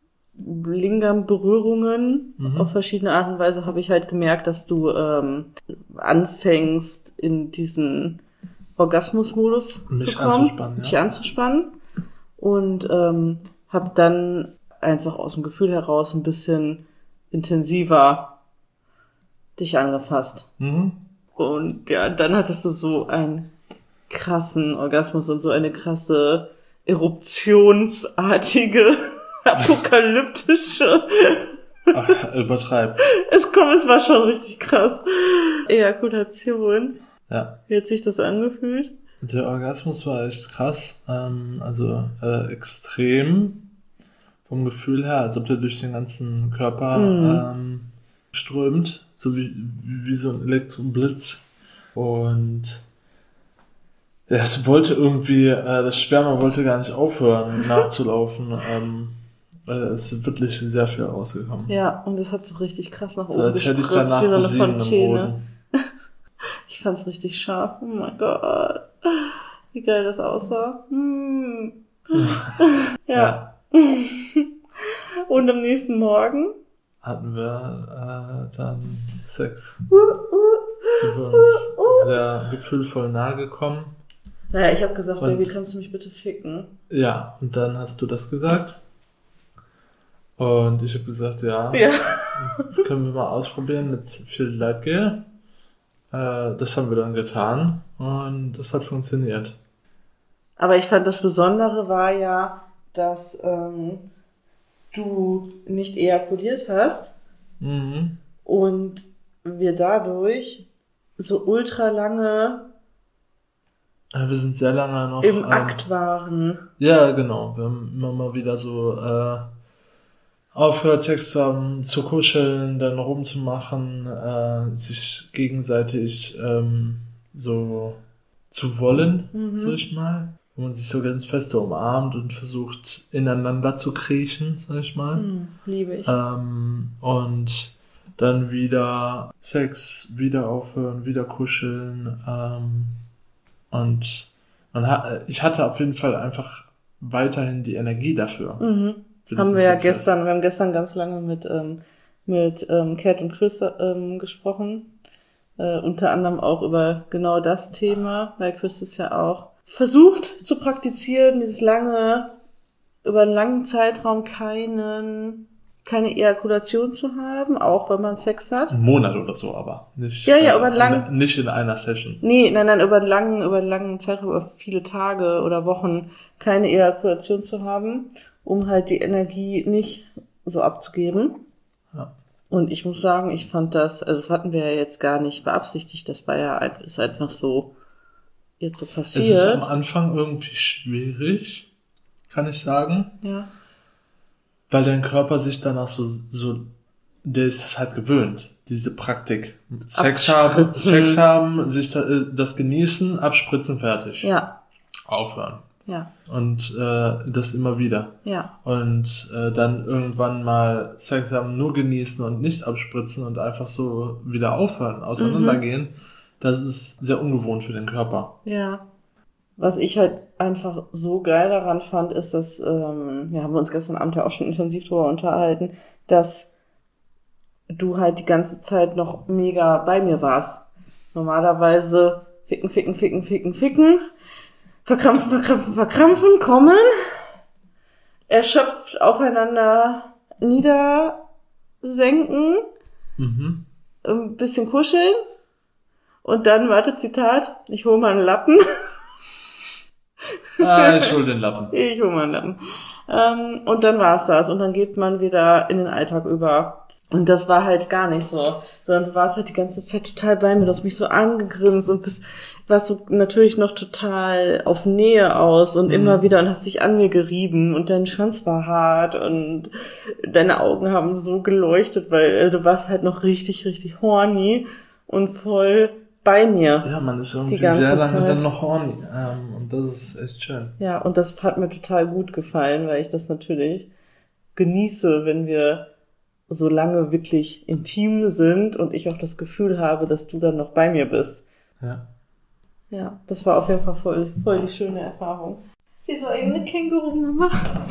Lingam-Berührungen mhm. auf verschiedene Art und Weise habe ich halt gemerkt, dass du ähm, anfängst in diesen Orgasmusmodus mich zu kommen, anzuspannen, ja. dich anzuspannen und ähm, habe dann einfach aus dem Gefühl heraus ein bisschen intensiver dich angefasst. Mhm. Und ja, dann hattest du so einen krassen Orgasmus und so eine krasse eruptionsartige, apokalyptische. Ach, übertreib. Es kommt, es war schon richtig krass. Ejakulation. Ja. Wie hat sich das angefühlt? Der Orgasmus war echt krass, ähm, also äh, extrem vom Gefühl her, als ob der durch den ganzen Körper mm. ähm, strömt, so wie, wie, wie so ein Elektroblitz. Und ja, es wollte irgendwie, äh, das Sperma wollte gar nicht aufhören nachzulaufen. ähm, äh, es ist wirklich sehr viel rausgekommen. Ja, und es hat so richtig krass nach so, oben als hätte ich danach wie eine Fontäne. Ich fand's richtig scharf. Oh mein Gott. Wie geil das aussah. Hm. Ja. ja. Und am nächsten Morgen hatten wir äh, dann Sex. Uh, uh, Sind wir uns uh, uh. sehr gefühlvoll nahe gekommen. Naja, ich habe gesagt, und, Baby, kannst du mich bitte ficken? Ja, und dann hast du das gesagt. Und ich habe gesagt, ja, ja. Können wir mal ausprobieren mit viel Leitgel. Das haben wir dann getan und das hat funktioniert. Aber ich fand, das Besondere war ja, dass ähm, du nicht ejakuliert hast mhm. und wir dadurch so ultra lange ja, wir sind sehr lange noch im ähm, Akt waren. Ja, genau. Wir haben immer mal wieder so äh, aufgehört, Sex zu haben, zu kuscheln, dann rumzumachen, äh, sich gegenseitig ähm, so zu wollen, mhm. sag ich mal. wo man sich so ganz feste umarmt und versucht, ineinander zu kriechen, sag ich mal. Mm, liebe ich. Ähm, und dann wieder Sex, wieder aufhören, wieder kuscheln. Ähm, und man hat, ich hatte auf jeden Fall einfach weiterhin die Energie dafür. Mhm. Haben wir ja gestern, wir haben gestern ganz lange mit, ähm, mit ähm, Kat und Chris ähm, gesprochen. Äh, unter anderem auch über genau das Thema, weil Chris es ja auch versucht zu praktizieren, dieses lange, über einen langen Zeitraum keinen, keine Ejakulation zu haben, auch wenn man Sex hat. Einen Monat oder so, aber nicht, ja, ja, äh, über einen langen, in, nicht in einer Session. Nee, nein, nein, über einen langen, über einen langen Zeitraum, über viele Tage oder Wochen keine Ejakulation zu haben, um halt die Energie nicht so abzugeben. Ja. Und ich muss sagen, ich fand das, also das hatten wir ja jetzt gar nicht beabsichtigt, das war ja ein, ist einfach so jetzt so passiert. Es ist am Anfang irgendwie schwierig, kann ich sagen. Ja. Weil dein Körper sich danach so, so, der ist das halt gewöhnt, diese Praktik. Sex haben, Sex haben, sich da, das genießen, abspritzen, fertig. Ja. Aufhören. Ja. Und äh, das immer wieder. Ja. Und äh, dann irgendwann mal Sex haben, nur genießen und nicht abspritzen und einfach so wieder aufhören, auseinandergehen. Mhm. Das ist sehr ungewohnt für den Körper. Ja. Was ich halt einfach so geil daran fand, ist, dass, ähm, ja, haben wir uns gestern Abend ja auch schon intensiv drüber unterhalten, dass du halt die ganze Zeit noch mega bei mir warst. Normalerweise ficken, ficken, ficken, ficken, ficken, verkrampfen, verkrampfen, verkrampfen, kommen, erschöpft aufeinander niedersenken, mhm. ein bisschen kuscheln und dann, warte, Zitat, ich hole mal einen Lappen. Ah, ich hol den Lappen. Ich hol mal einen Lappen. Ähm, und dann war's das. Und dann geht man wieder in den Alltag über. Und das war halt gar nicht so. Sondern du warst halt die ganze Zeit total bei mir. Du hast mich so angegrinst und bist, warst so natürlich noch total auf Nähe aus und mhm. immer wieder und hast dich an mir gerieben und dein Schwanz war hart und deine Augen haben so geleuchtet, weil äh, du warst halt noch richtig, richtig horny und voll bei mir. Ja, man ist irgendwie sehr lange Zeit. Dann noch horny. Ähm, und das ist echt schön. Ja, und das hat mir total gut gefallen, weil ich das natürlich genieße, wenn wir so lange wirklich intim sind und ich auch das Gefühl habe, dass du dann noch bei mir bist. Ja. Ja, das war auf jeden Fall voll, voll die schöne Erfahrung. Wieso eine Känguru-Mama?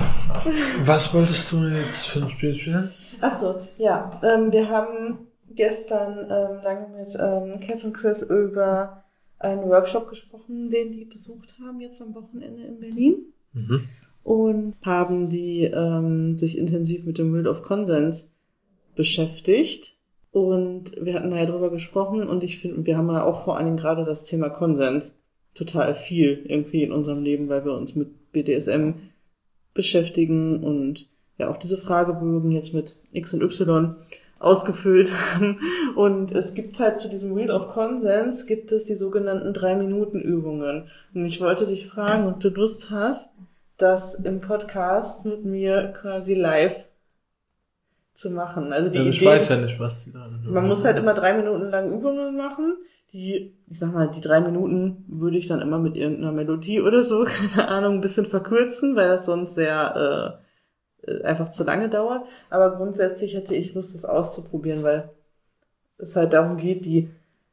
Was wolltest du jetzt für ein Spiel spielen? Ach so, ja. Ähm, wir haben gestern ähm, lange mit ähm, Kat und Chris über einen Workshop gesprochen, den die besucht haben jetzt am Wochenende in Berlin. Mhm. Und haben die ähm, sich intensiv mit dem Wheel of Consens beschäftigt. Und wir hatten da ja drüber gesprochen und ich finde, wir haben ja auch vor allen Dingen gerade das Thema Konsens total viel irgendwie in unserem Leben, weil wir uns mit B D S M beschäftigen und ja auch diese Fragebögen jetzt mit X und Y ausgefüllt haben. Und es gibt halt zu diesem Wheel of Consens gibt es die sogenannten drei-Minuten-Übungen. Und ich wollte dich fragen, ob du Lust hast, das im Podcast mit mir quasi live zu machen. Also die ja, ich Idee, weiß ja nicht, was die da man muss halt immer drei Minuten lang Übungen machen. Die, ich sag mal, die drei Minuten würde ich dann immer mit irgendeiner Melodie oder so, keine Ahnung, ein bisschen verkürzen, weil das sonst sehr äh, einfach zu lange dauert. Aber grundsätzlich hätte ich Lust, das auszuprobieren, weil es halt darum geht, die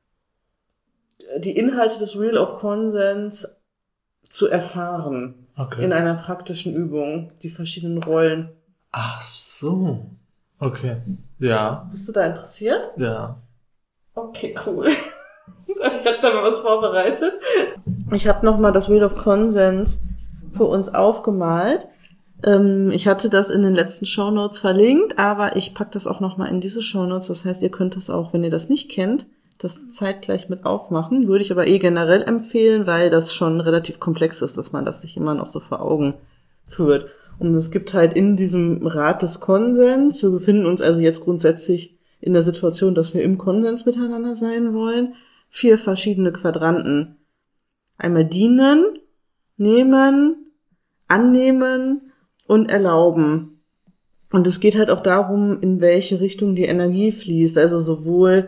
die Inhalte des Wheel of Consens zu erfahren. Okay. In einer praktischen Übung, die verschiedenen Rollen. Ach so. Okay. Ja. Bist du da interessiert? Ja. Okay, cool. Ich habe da mal was vorbereitet. Ich habe nochmal das Wheel of Consens für uns aufgemalt. Ähm, ich hatte das in den letzten Shownotes verlinkt, aber ich pack das auch nochmal in diese Shownotes. Das heißt, ihr könnt das auch, wenn ihr das nicht kennt, das zeitgleich mit aufmachen. Würde ich aber eh generell empfehlen, weil das schon relativ komplex ist, dass man das sich immer noch so vor Augen führt. Und es gibt halt in diesem Rat des Konsens, wir befinden uns also jetzt grundsätzlich in der Situation, dass wir im Konsens miteinander sein wollen, vier verschiedene Quadranten. Einmal dienen, nehmen, annehmen und erlauben. Und es geht halt auch darum, in welche Richtung die Energie fließt. Also sowohl,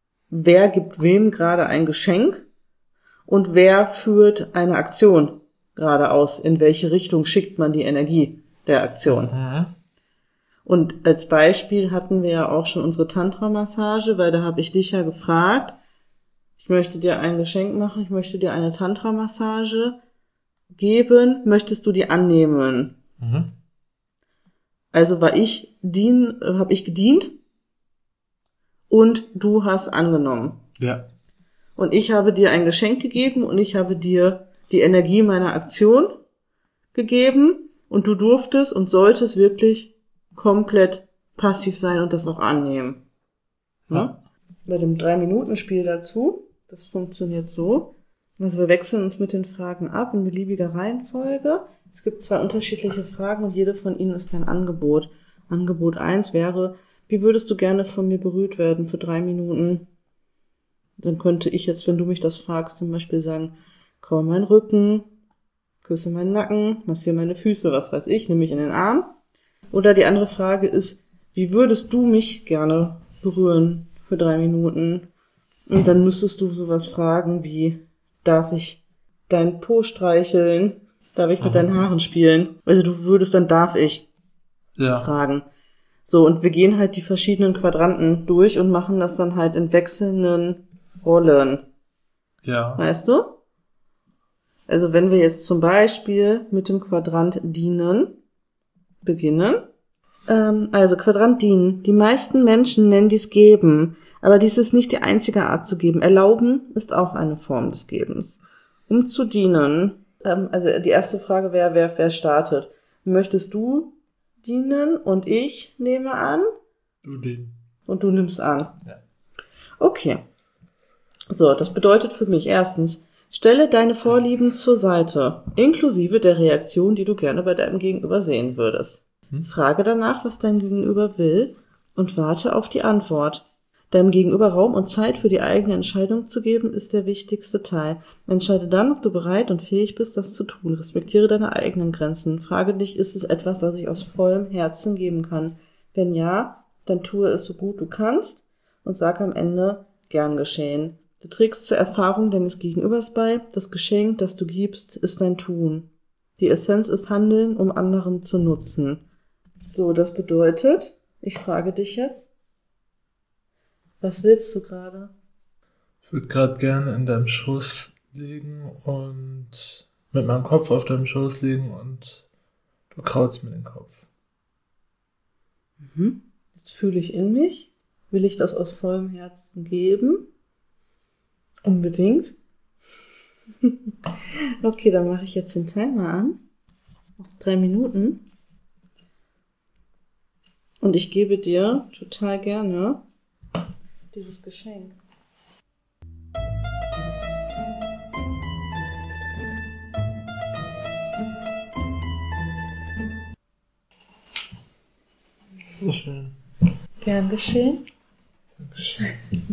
wer gibt wem gerade ein Geschenk und wer führt eine Aktion. geradeaus, in welche Richtung schickt man die Energie der Aktion. Mhm. Und als Beispiel hatten wir ja auch schon unsere Tantra-Massage, weil da habe ich dich ja gefragt, ich möchte dir ein Geschenk machen, ich möchte dir eine Tantra-Massage geben, möchtest du die annehmen? Mhm. Also war ich dien, habe ich gedient und du hast angenommen. Ja. Und ich habe dir ein Geschenk gegeben und ich habe dir die Energie meiner Aktion gegeben und du durftest und solltest wirklich komplett passiv sein und das auch annehmen. Ja? Ja. Bei dem drei-Minuten-Spiel dazu, das funktioniert so, also wir wechseln uns mit den Fragen ab in beliebiger Reihenfolge. Es gibt zwei unterschiedliche Fragen und jede von ihnen ist ein Angebot. Angebot eins wäre, wie würdest du gerne von mir berührt werden für drei Minuten? Dann könnte ich jetzt, wenn du mich das fragst, zum Beispiel sagen, kraul meinen Rücken, küsse meinen Nacken, massiere meine Füße, was weiß ich, nimm mich in den Arm. Oder die andere Frage ist, wie würdest du mich gerne berühren für drei Minuten? Und dann müsstest du sowas fragen wie, darf ich deinen Po streicheln? Darf ich mit Aha. deinen Haaren spielen? Also du würdest dann darf ich Ja. fragen. So, und wir gehen halt die verschiedenen Quadranten durch und machen das dann halt in wechselnden Rollen. Ja. Weißt du? Also wenn wir jetzt zum Beispiel mit dem Quadrant dienen beginnen. Ähm, also Quadrant dienen. Die meisten Menschen nennen dies geben, aber dies ist nicht die einzige Art zu geben. Erlauben ist auch eine Form des Gebens. Um zu dienen, ähm, also die erste Frage wäre, wer, wer startet? Möchtest du dienen und ich nehme an? Du den. Und du nimmst an. Ja. Okay. So, das bedeutet für mich erstens, stelle deine Vorlieben zur Seite, inklusive der Reaktion, die du gerne bei deinem Gegenüber sehen würdest. Hm? Frage danach, was dein Gegenüber will und warte auf die Antwort. Deinem Gegenüber Raum und Zeit für die eigene Entscheidung zu geben, ist der wichtigste Teil. Entscheide dann, ob du bereit und fähig bist, das zu tun. Respektiere deine eigenen Grenzen. Frage dich, ist es etwas, das ich aus vollem Herzen geben kann? Wenn ja, dann tue es so gut du kannst und sag am Ende, gern geschehen. Du trägst zur Erfahrung deines Gegenübers bei, das Geschenk, das du gibst, ist dein Tun. Die Essenz ist Handeln, um anderen zu nutzen. So, das bedeutet, ich frage dich jetzt, was willst du gerade? Ich würde gerade gerne in deinem Schoß liegen und mit meinem Kopf auf deinem Schoß liegen und du kraulst mir den Kopf. Mhm. Jetzt fühle ich in mich. Will ich das aus vollem Herzen geben? Unbedingt. Okay, dann mache ich jetzt den Timer an. Auf drei Minuten. Und ich gebe dir total gerne dieses Geschenk. So schön. Gern geschehen. Dankeschön.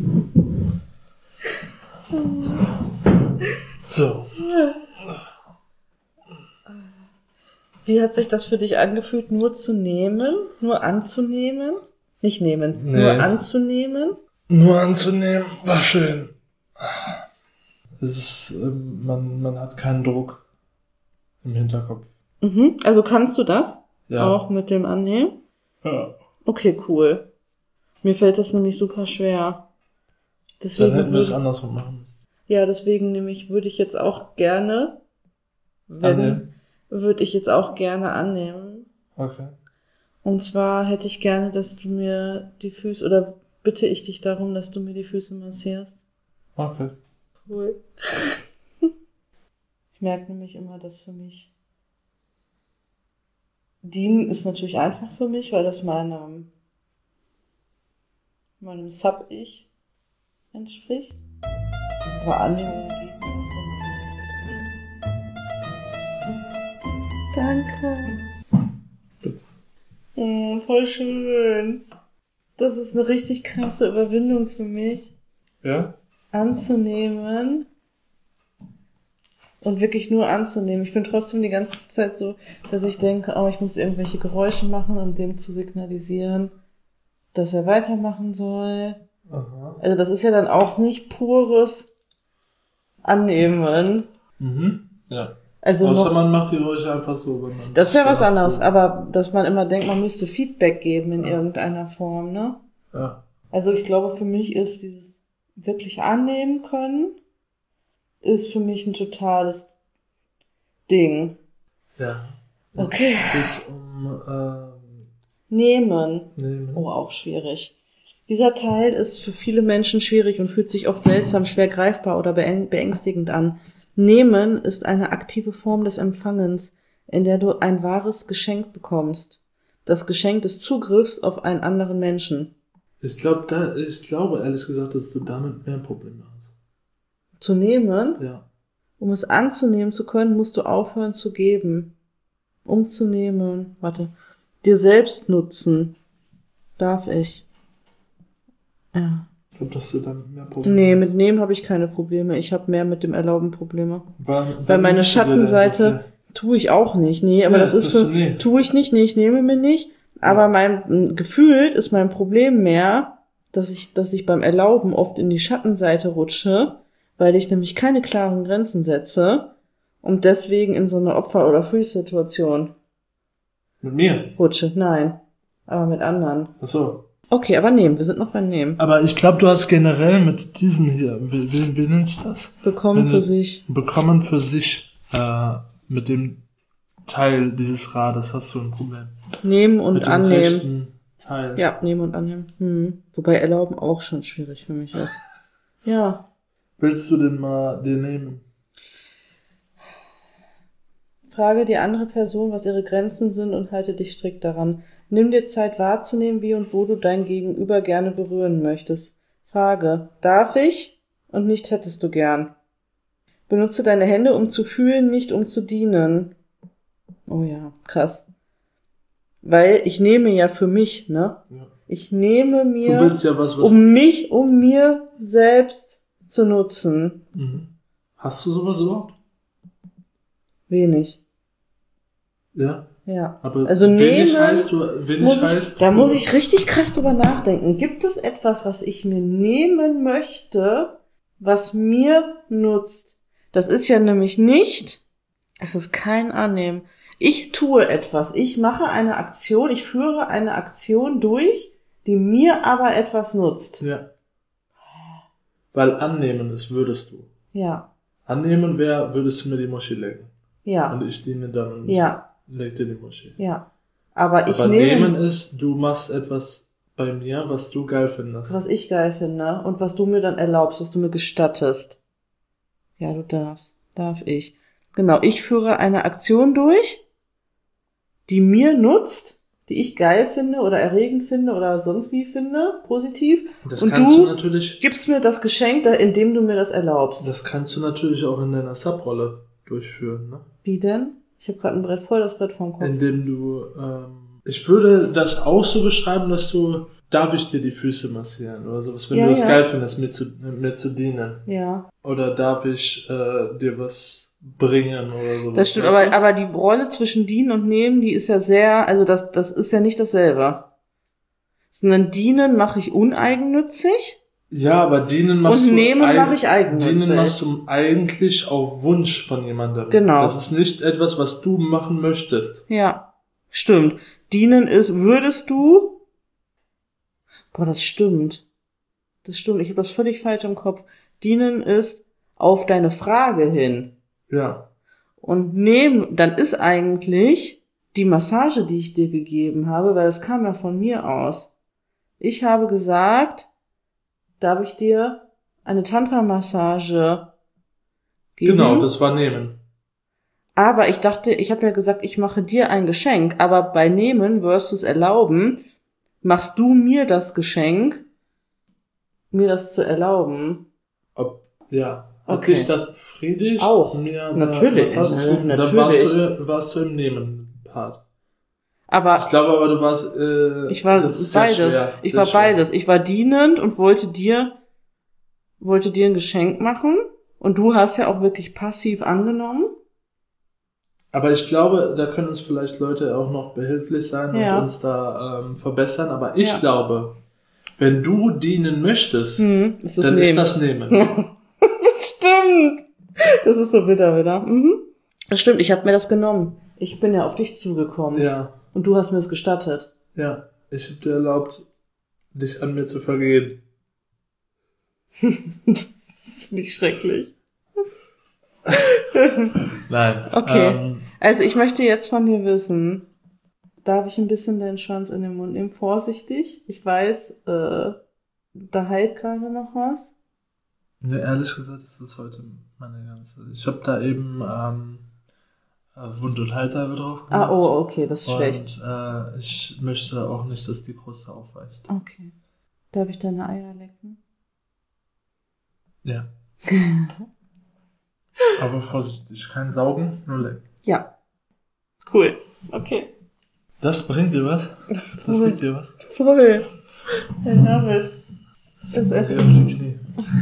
So. Wie hat sich das für dich angefühlt, nur zu nehmen, nur anzunehmen? Nicht nehmen, Nee. nur anzunehmen? Nur anzunehmen, war schön. Es ist, ähm, man, man hat keinen Druck im Hinterkopf. Mhm. Also kannst du das? Ja. Auch mit dem Annehmen? Ja. Okay, cool. Mir fällt das nämlich super schwer. Deswegen Dann hätten wir es würde, andersrum machen müssen. ja, deswegen nämlich würde ich jetzt auch gerne, wenn, Annehmen. würde ich jetzt auch gerne annehmen. Okay. Und zwar hätte ich gerne, dass du mir die Füße, oder bitte ich dich darum, dass du mir die Füße massierst. Okay. Cool. Ich merke nämlich immer, dass für mich Dienen ist natürlich einfach für mich, weil das meinem, meinem Sub-Ich entspricht. Aber Annehmung geht mir so. Danke. Bitte. Oh, voll schön. Das ist eine richtig krasse Überwindung für mich, Ja? anzunehmen und wirklich nur anzunehmen. Ich bin trotzdem die ganze Zeit so, dass ich denke, oh, ich muss irgendwelche Geräusche machen, um dem zu signalisieren, dass er weitermachen soll. Aha. Also das ist ja dann auch nicht pures Annehmen. Mhm. Ja. Also Außer noch, man macht die Geräusche einfach so. Wenn man das ist ja was ja, anderes, so. aber dass man immer denkt, man müsste Feedback geben in Ja. irgendeiner Form, ne? Ja. Also ich glaube, für mich ist dieses wirklich annehmen können, ist für mich ein totales Ding. Ja. Okay. Jetzt geht's um ähm, Nehmen. Nehmen. Oh, auch schwierig. Dieser Teil ist für viele Menschen schwierig und fühlt sich oft seltsam, schwer greifbar oder beängstigend an. Nehmen ist eine aktive Form des Empfangens, in der du ein wahres Geschenk bekommst. Das Geschenk des Zugriffs auf einen anderen Menschen. Ich glaube, da, ich glaube ehrlich gesagt, dass du damit mehr Probleme hast. Zu nehmen, Ja. um es anzunehmen zu können, musst du aufhören zu geben. Um zu nehmen, warte, dir selbst nutzen. Darf ich? Ja. Ich glaube, dass du damit mehr Probleme Nee, hast. mit Nehmen habe ich keine Probleme. Ich habe mehr mit dem Erlauben Probleme. Weil, Weil meine Schattenseite tue ich auch nicht. Nee, aber Ja, das ist tust du für, nie. tue ich nicht, nee, ich nehme mir nicht. Aber mein, gefühlt ist mein Problem mehr, dass ich, dass ich beim Erlauben oft in die Schattenseite rutsche, weil ich nämlich keine klaren Grenzen setze und deswegen in so eine Opfer- oder Freeze-Situation Mit mir? rutsche. Nein. Aber mit anderen. Ach so. Okay, aber nehmen. Wir sind noch beim Nehmen. Aber ich glaube, du hast generell mit diesem hier, wie, wie, wie nennst du das? Bekommen Wenn für du- sich. Bekommen für sich, äh, mit dem Teil dieses Rades hast du ein Problem. Nehmen und mit dem annehmen. rechten Teil. Ja, nehmen und annehmen. Hm. Wobei erlauben auch schon schwierig für mich ist. Ja. Willst du den mal dir nehmen? Frage die andere Person, was ihre Grenzen sind und halte dich strikt daran. Nimm dir Zeit wahrzunehmen, wie und wo du dein Gegenüber gerne berühren möchtest. Frage, darf ich? Und nicht hättest du gern. Benutze deine Hände, um zu fühlen, nicht um zu dienen. Oh ja, krass. Weil ich nehme ja für mich, ne? Ja. Ich nehme Du mir, willst ja was, was... um mich, um mir selbst zu nutzen. Mhm. Hast du sowas überhaupt? Wenig. Ja. Ja. Aber Also wenig nehmen heißt du, wenig Muss heißt... ich, da muss ich richtig krass drüber nachdenken. Gibt es etwas, was ich mir nehmen möchte, was mir nutzt? Das ist ja nämlich nicht, es ist kein Annehmen. Ich tue etwas, ich mache eine Aktion, ich führe eine Aktion durch, die mir aber etwas nutzt. Ja. Weil annehmen ist, würdest du. Ja, Annehmen wäre, würdest du mir die Muschi lecken. ja, Und ich diene dann und ja, leg dir die Muschi. ja. Aber ich Aber nehmen nehme, ist, du machst etwas bei mir, was du geil findest. was ich geil finde und was du mir dann erlaubst, was du mir gestattest. Ja, du darfst. Darf ich. Genau, ich führe eine Aktion durch, die mir nutzt, die ich geil finde oder erregend finde oder sonst wie finde, positiv. Das Und kannst du du natürlich, gibst mir das Geschenk, da- indem du mir das erlaubst. das kannst du natürlich auch in deiner Subrolle durchführen, ne? Wie denn? Ich habe gerade ein Brett voll, das Brett vorm Kopf. Indem du, ähm, ich würde das auch so beschreiben, dass du, darf ich dir die Füße massieren oder sowas, wenn Ja, du es ja. geil findest, mir zu, mir zu dienen. Ja, Oder darf ich äh, dir was bringen oder sowas. das stimmt. weißt Aber, du? aber die Rolle zwischen dienen und nehmen, die ist ja sehr, also das, das ist ja nicht dasselbe. Sondern dienen mache ich uneigennützig. Ja, aber dienen machst Und du nehmen eig- mache ich eigennützig. Dienen machst du eigentlich auf Wunsch von jemandem. Genau. Das ist nicht etwas, was du machen möchtest. Ja, stimmt. Dienen ist, würdest du? Boah, das stimmt. Das stimmt. Ich habe das völlig falsch im Kopf. Dienen ist auf deine Frage hin. Ja. Und nehmen, dann ist eigentlich die Massage, die ich dir gegeben habe, weil das kam ja von mir aus. Ich habe gesagt, darf ich dir eine Tantra-Massage geben? Genau, das war nehmen. Aber ich dachte, ich habe ja gesagt, ich mache dir ein Geschenk, aber bei Nehmen versus Erlauben machst du mir das Geschenk, mir das zu erlauben. Ob, ja. Ob Okay. dich das befriedigt? Auch. Mir eine Natürlich. Massage zu geben, Ja, Dann warst natürlich. du, warst du im Nehmen-Part. Aber Ich glaube aber, du warst, äh, ich war das ist sehr beides. schwer, ich sehr war schwer. beides. Ich war dienend und wollte dir, wollte dir ein Geschenk machen. Und du hast ja auch wirklich passiv angenommen. Aber ich glaube, da können uns vielleicht Leute auch noch behilflich sein Ja. und uns da ähm, verbessern. Aber ich Ja. glaube, wenn du dienen möchtest, Hm, ist das dann Nehmen. ist das Nehmen. Das stimmt. Das ist so bitter wieder. Mhm. Das stimmt, ich habe mir das genommen. Ich bin ja auf dich zugekommen. Ja. Und du hast mir es gestattet. Ja, ich habe dir erlaubt, dich an mir zu vergehen. Das ist nicht schrecklich. Nein. Okay, Ähm, also ich möchte jetzt von dir wissen, darf ich ein bisschen deinen Schwanz in den Mund nehmen? Vorsichtig. Ich weiß, äh, da heilt gerade noch was. ja, ehrlich gesagt ist das heute meine ganze... Ich habe da eben ähm, Wund- und Heilsalbe drauf gemacht. Ah, oh, okay, das ist und, schlecht. äh, ich möchte auch nicht, dass die Kruste aufweicht. Okay. Darf ich deine Eier lecken? Ja. Aber vorsichtig, kein Saugen, nur lecken. Ja. Cool. Okay. Das bringt dir was? Das Voll. gibt dir was? Voll. I love it. Das ist Geh einfach... auf die Knie.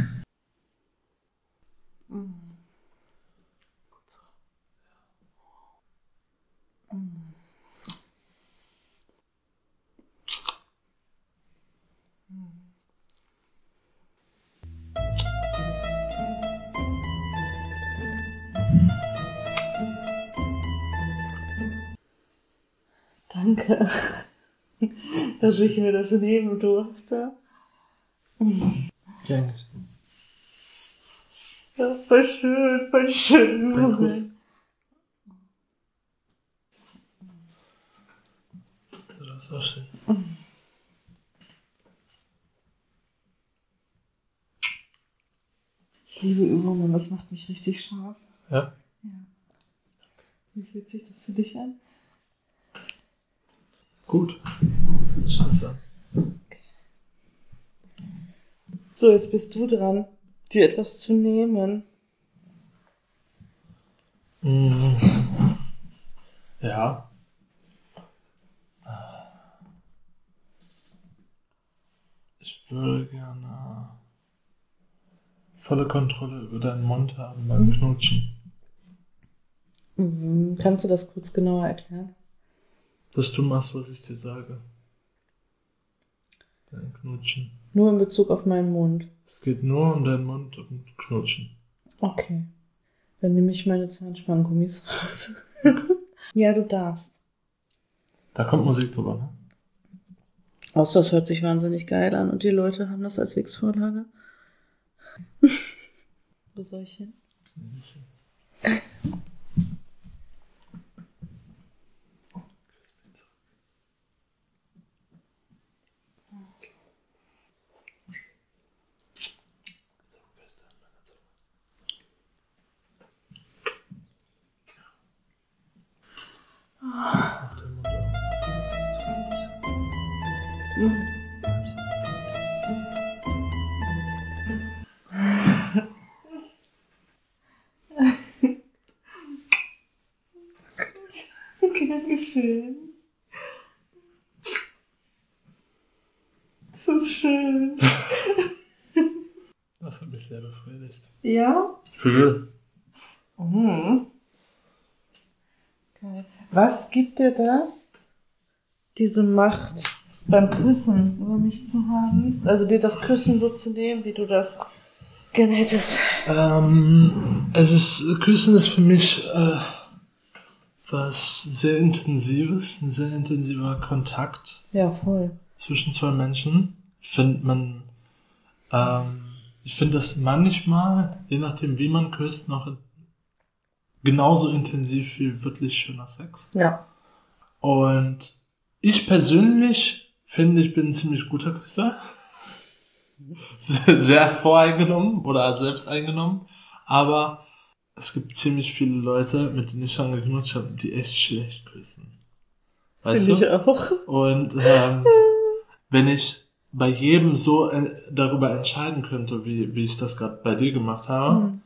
Danke, dass ich mir das nehmen durfte. Gerne. Ja, voll schön, voll schön. Ein Kuss. Das ist auch schön. Ich liebe Übungen, das macht mich richtig scharf. Ja? Ja. Wie fühlt sich das für dich an? Gut. Wie fühlt sich das an? So, jetzt bist du dran, dir etwas zu nehmen. Mhm. Ja. Ich würde gerne volle Kontrolle über deinen Mund haben beim Knutschen. Mhm. Kannst du das kurz genauer erklären? Dass du machst, was ich dir sage. Beim Knutschen. Nur in Bezug auf meinen Mund. Es geht nur um deinen Mund und Knutschen. Okay. Dann nehme ich meine Zahnspangummis raus. Ja, du darfst. Da kommt Musik drüber, ne? Außer das hört sich wahnsinnig geil an und die Leute haben das als Wix-Vorlage. Wo soll ich hin? Dankeschön. Das ist schön. Das hat mich sehr befriedigt. Ja? Schön. Mhm. Geil. Was gibt dir das? Diese Macht beim Küssen über mich zu haben? Also dir das Küssen so zu nehmen, wie du das gerne hättest. Ähm, es ist, Küssen ist für mich äh, was sehr Intensives, ein sehr intensiver Kontakt Ja, voll. zwischen zwei Menschen. Ich finde man, ähm, ich finde das manchmal, je nachdem wie man küsst, noch genauso intensiv wie wirklich schöner Sex. Ja. Und ich persönlich finde, ich bin ein ziemlich guter Küsser. Sehr voreingenommen oder selbst eingenommen. Aber es gibt ziemlich viele Leute, mit denen ich schon geknutscht habe, die echt schlecht küssen. Weißt Finde du? ich auch. Und ähm, wenn ich bei jedem so äh, darüber entscheiden könnte, wie, wie ich das gerade bei dir gemacht habe, Mhm.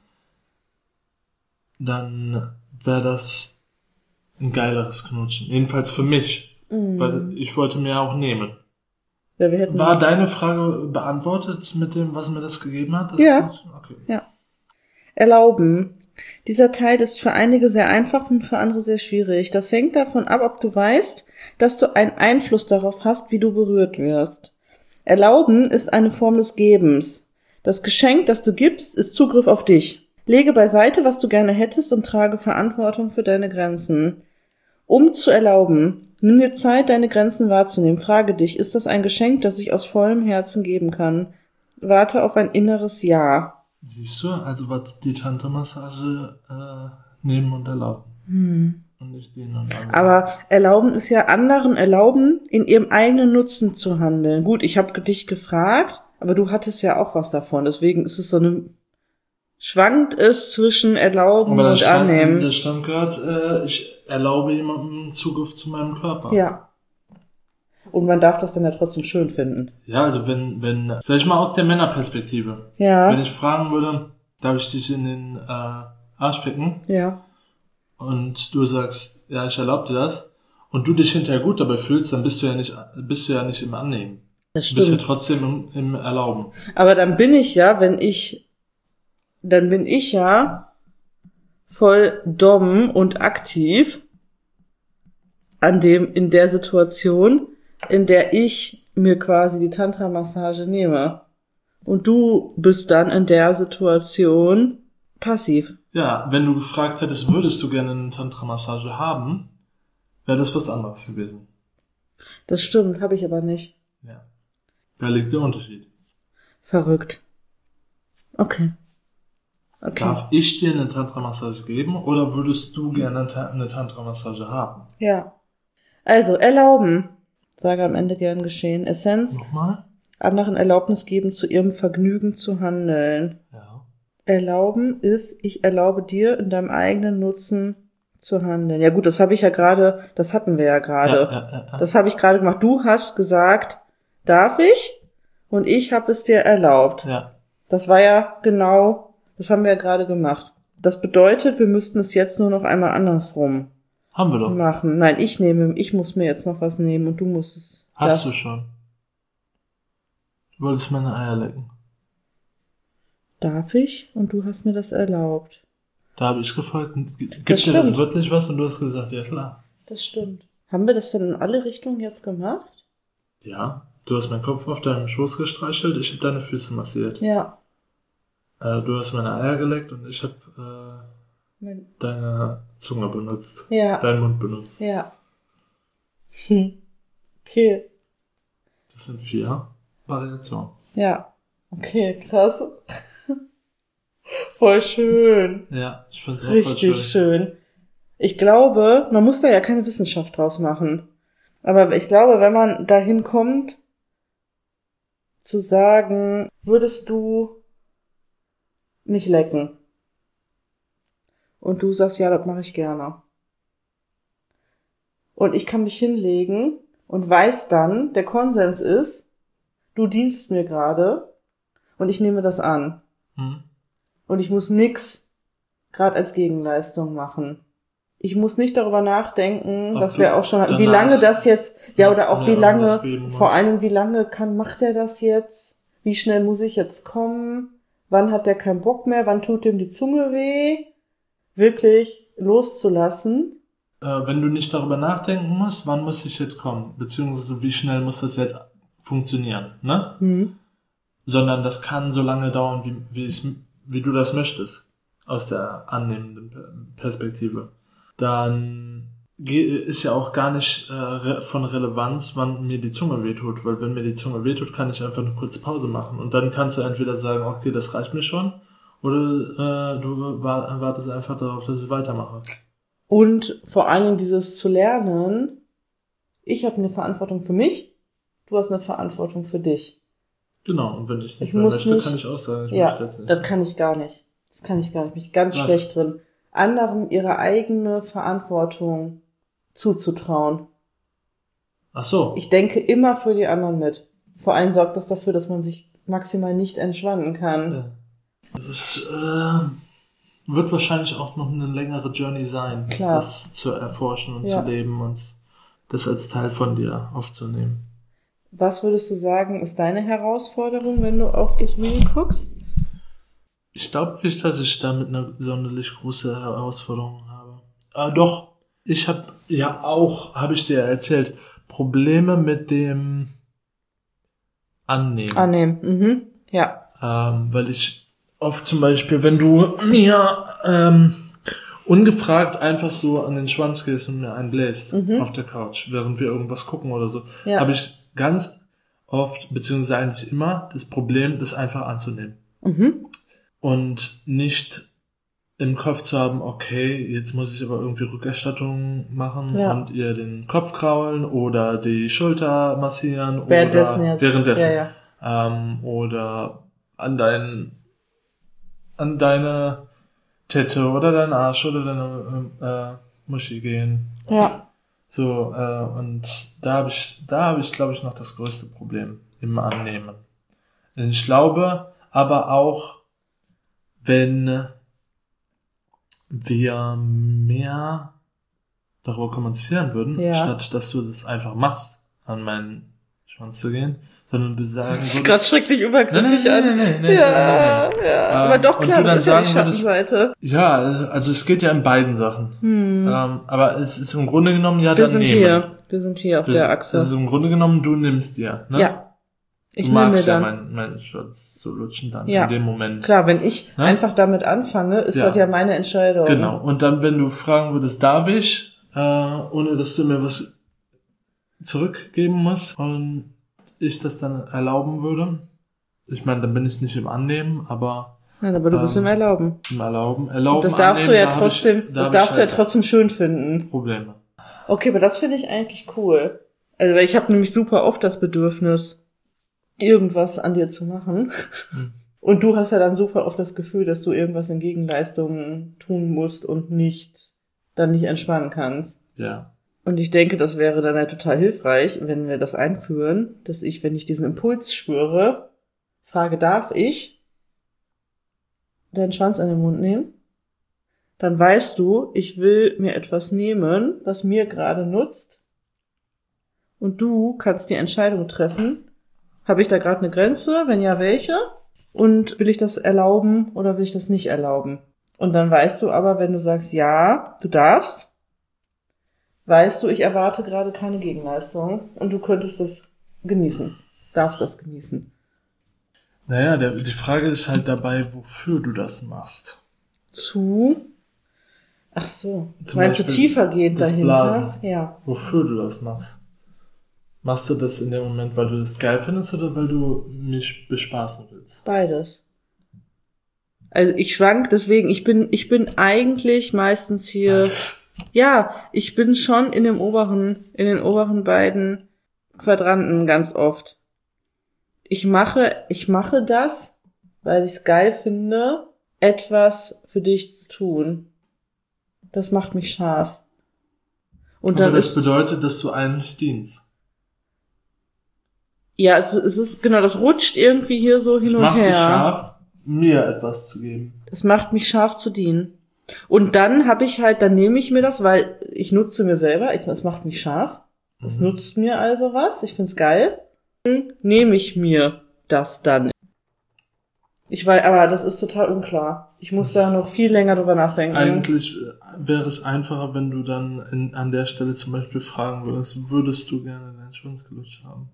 dann wäre das ein geileres Knutschen. Jedenfalls für mich. Mhm. Weil ich wollte mir auch nehmen. Ja, wir hätten War deine Frage beantwortet mit dem, was mir das gegeben hat? Das Ja. Knutschen? Okay. Erlauben. Dieser Teil ist für einige sehr einfach und für andere sehr schwierig. Das hängt davon ab, ob du weißt, dass du einen Einfluss darauf hast, wie du berührt wirst. Erlauben ist eine Form des Gebens. Das Geschenk, das du gibst, ist Zugriff auf dich. Lege beiseite, was du gerne hättest und trage Verantwortung für deine Grenzen. Um zu erlauben, nimm dir Zeit, deine Grenzen wahrzunehmen. Frage dich, ist das ein Geschenk, das ich aus vollem Herzen geben kann? Warte auf ein inneres Ja. Siehst du, also was die Tantra-Massage äh, nehmen und erlauben. Hm. Und nicht denen und anderen. Aber erlauben ist ja anderen erlauben, in ihrem eigenen Nutzen zu handeln. Gut, ich habe dich gefragt, aber du hattest ja auch was davon. Deswegen ist es so eine... Schwankt es zwischen erlauben aber und stand, annehmen. Da stand gerade, äh, ich erlaube jemandem Zugriff zu meinem Körper. Ja. Und man darf das dann ja trotzdem schön finden. Ja, also wenn, wenn, sag ich mal aus der Männerperspektive. Ja. Wenn ich fragen würde, darf ich dich in den äh, Arsch ficken? Ja. Und du sagst, ja, ich erlaube dir das. Und du dich hinterher gut dabei fühlst, dann bist du ja nicht, bist du ja nicht im Annehmen. Das Du bist ja stimmt. trotzdem im, im Erlauben. Aber dann bin ich ja, wenn ich, dann bin ich ja voll dumm und aktiv an dem, in der Situation, in der ich mir quasi die Tantra-Massage nehme. Und du bist dann in der Situation passiv. Ja, wenn du gefragt hättest, würdest du gerne eine Tantra-Massage haben, wäre das was anderes gewesen. Das stimmt, habe ich aber nicht. Ja. Da liegt der Unterschied. Verrückt. Okay. Okay. Darf ich dir eine Tantra-Massage geben oder würdest du gerne eine Tantra-Massage haben? Ja. Also, erlauben. Sage am Ende gern geschehen. Essenz. Nochmal? Anderen Erlaubnis geben, zu ihrem Vergnügen zu handeln. Ja. Erlauben ist, ich erlaube dir in deinem eigenen Nutzen zu handeln. Ja gut, das habe ich ja gerade, das hatten wir ja gerade. Ja, ja, ja, ja. Das habe ich gerade gemacht. Du hast gesagt, darf ich? Und ich habe es dir erlaubt. Ja. Das war ja genau, das haben wir ja gerade gemacht. Das bedeutet, wir müssten es jetzt nur noch einmal andersrum Haben wir doch. machen. Nein, ich nehme, ich muss mir jetzt noch was nehmen und du musst es. Hast das. du schon. Du wolltest meine Eier lecken. Darf ich? Und du hast mir das erlaubt. Da habe ich gefragt, gibt Das dir das stimmt. wirklich was? Und du hast gesagt, ja klar. Das stimmt. Haben wir das denn in alle Richtungen jetzt gemacht? Ja. Du hast meinen Kopf auf deinem Schoß gestreichelt, ich habe deine Füße massiert. Ja. Äh, du hast meine Eier geleckt und ich habe äh, Mein- deine Zunge benutzt. Ja. Deinen Mund benutzt. Ja. Hm. Okay. Das sind vier Variationen. Ja. Okay, krass. Voll schön. Ja, ich find's auch voll Richtig schön. schön. Ich glaube, man muss da ja keine Wissenschaft draus machen. Aber ich glaube, wenn man dahin kommt, zu sagen, würdest du mich lecken? Und du sagst, ja, das mache ich gerne. Und ich kann mich hinlegen und weiß dann, der Konsens ist, du dienst mir gerade und ich nehme das an. Hm? Und ich muss nix gerade als Gegenleistung machen. Ich muss nicht darüber nachdenken, Ob was du wir auch schon hatten, wie danach- lange das jetzt, ja, oder auch Ja, wie um lange, das geben vor muss. allem wie lange kann, macht er das jetzt? Wie schnell muss ich jetzt kommen? Wann hat der keinen Bock mehr? Wann tut ihm die Zunge weh? Wirklich loszulassen. Äh, wenn du nicht darüber nachdenken musst, wann muss ich jetzt kommen? Beziehungsweise wie schnell muss das jetzt funktionieren, ne? Hm. Sondern das kann so lange dauern, wie, wie, es, wie du das möchtest. Aus der annehmenden Per- Perspektive. Dann ge- ist ja auch gar nicht äh, re- von Relevanz, wann mir die Zunge wehtut. Weil wenn mir die Zunge wehtut, kann ich einfach eine kurze Pause machen. Und dann kannst du entweder sagen, okay, das reicht mir schon. Oder äh, du wa- wartest einfach darauf, dass ich weitermache. Und vor allen Dingen dieses zu lernen, ich habe eine Verantwortung für mich, du hast eine Verantwortung für dich. Genau, und wenn ich nicht Ich mehr muss möchte, nicht- kann ich auch sagen, ich Ja, möchte jetzt nicht. das kann ich gar nicht. Das kann ich gar nicht. Bin ich ganz Was? schlecht drin. Anderen ihre eigene Verantwortung zuzutrauen. Ach so. Ich denke immer für die anderen mit. Vor allem sorgt das dafür, dass man sich maximal nicht entspannen kann. Ja. Das ist, äh, wird wahrscheinlich auch noch eine längere Journey sein, Klar. das zu erforschen und Ja. zu leben und das als Teil von dir aufzunehmen. Was würdest du sagen, ist deine Herausforderung, wenn du auf das Reel guckst? Ich glaube nicht, dass ich damit eine sonderlich große Herausforderung habe. Ah, doch. Ich habe ja auch, habe ich dir erzählt, Probleme mit dem Annehmen. Annehmen. Mhm. Ja. Ähm, weil ich oft zum Beispiel, wenn du mir ähm, ungefragt einfach so an den Schwanz gehst und mir einen bläst mhm. auf der Couch, während wir irgendwas gucken oder so, ja. habe ich ganz oft, beziehungsweise eigentlich immer, das Problem, das einfach anzunehmen. Mhm. Und nicht im Kopf zu haben, okay, jetzt muss ich aber irgendwie Rückerstattung machen ja. und ihr den Kopf kraulen oder die Schulter massieren währenddessen oder jetzt. währenddessen ja, ja. Ähm, oder an dein an deine Tette oder deinen Arsch oder deine äh, Muschi gehen. Ja. So, äh, und da habe ich, da habe ich, glaube ich, noch das größte Problem im Annehmen. Ich glaube aber auch, wenn wir mehr darüber kommunizieren würden, ja. statt dass du das einfach machst, an meinen Schwanz zu gehen, sondern du sagen würdest... Das ist gerade schrecklich übergriffig an. Nein, nein, nein, nein, ja, nein, nein. ja. Ähm, aber doch, klar, das ist ja die Schattenseite. Würdest, ja, also es geht ja in beiden Sachen. Hm. Ähm, aber es ist im Grunde genommen ja wir daneben. Wir sind hier, wir sind hier auf wir, der Achse. Also im Grunde genommen, du nimmst dir, ne? Ja. Ich du magst ja meinen mein Schwanz zu lutschen dann ja. in dem Moment. Klar, wenn ich ne? einfach damit anfange, ist ja. das ja meine Entscheidung. Genau. Und dann, wenn du fragen würdest, darf ich, äh, ohne dass du mir was zurückgeben musst und ich das dann erlauben würde. Ich meine, dann bin ich nicht im Annehmen, aber... Nein, aber du ähm, bist im Erlauben. Im Erlauben. Erlauben, und das darfst annehmen, du ja da trotzdem, ich, da das darfst du halt ja trotzdem schön finden. Probleme. Okay, aber das finde ich eigentlich cool. Also, weil ich habe nämlich super oft das Bedürfnis, irgendwas an dir zu machen. Hm. Und du hast ja dann super oft das Gefühl, dass du irgendwas in Gegenleistungen tun musst und nicht, dann nicht entspannen kannst. Ja. Und ich denke, das wäre dann halt total hilfreich, wenn wir das einführen, dass ich, wenn ich diesen Impuls spüre, frage, darf ich deinen Schwanz in den Mund nehmen? Dann weißt du, ich will mir etwas nehmen, was mir gerade nutzt. Und du kannst die Entscheidung treffen, habe ich da gerade eine Grenze? Wenn ja, welche? Und will ich das erlauben oder will ich das nicht erlauben? Und dann weißt du aber, wenn du sagst, ja, du darfst, weißt du, ich erwarte gerade keine Gegenleistung und du könntest das genießen, darfst das genießen. Naja, der, die Frage ist halt dabei, wofür du das machst. Zu? Ach so, Zum meinst du tiefergehend dahinter? Blasen. Ja. Wofür du das machst. Machst du das in dem Moment, weil du das geil findest oder weil du mich bespaßen willst? Beides. Also ich schwank, deswegen, ich bin, ich bin eigentlich meistens hier, ja, ich bin schon in dem oberen, in den oberen beiden Quadranten ganz oft. Ich mache, ich mache das, weil ich es geil finde, etwas für dich zu tun. Das macht mich scharf. Und Aber dann das ist, bedeutet, dass du eigentlich dienst. Ja, es, es ist, genau, das rutscht irgendwie hier so hin das und macht her. Dich scharf, mir etwas zu geben. Das macht mich scharf zu dienen. Und dann habe ich halt, dann nehme ich mir das, weil ich nutze mir selber, ich, es macht mich scharf. Es mhm. nutzt mir also was, ich find's geil. Dann nehme ich mir das dann. Ich weiß, aber das ist total unklar. Ich muss das da noch viel länger drüber nachdenken. Eigentlich wäre es einfacher, wenn du dann in, an der Stelle zum Beispiel fragen würdest, würdest du gerne deinen Schwanz gelutscht haben?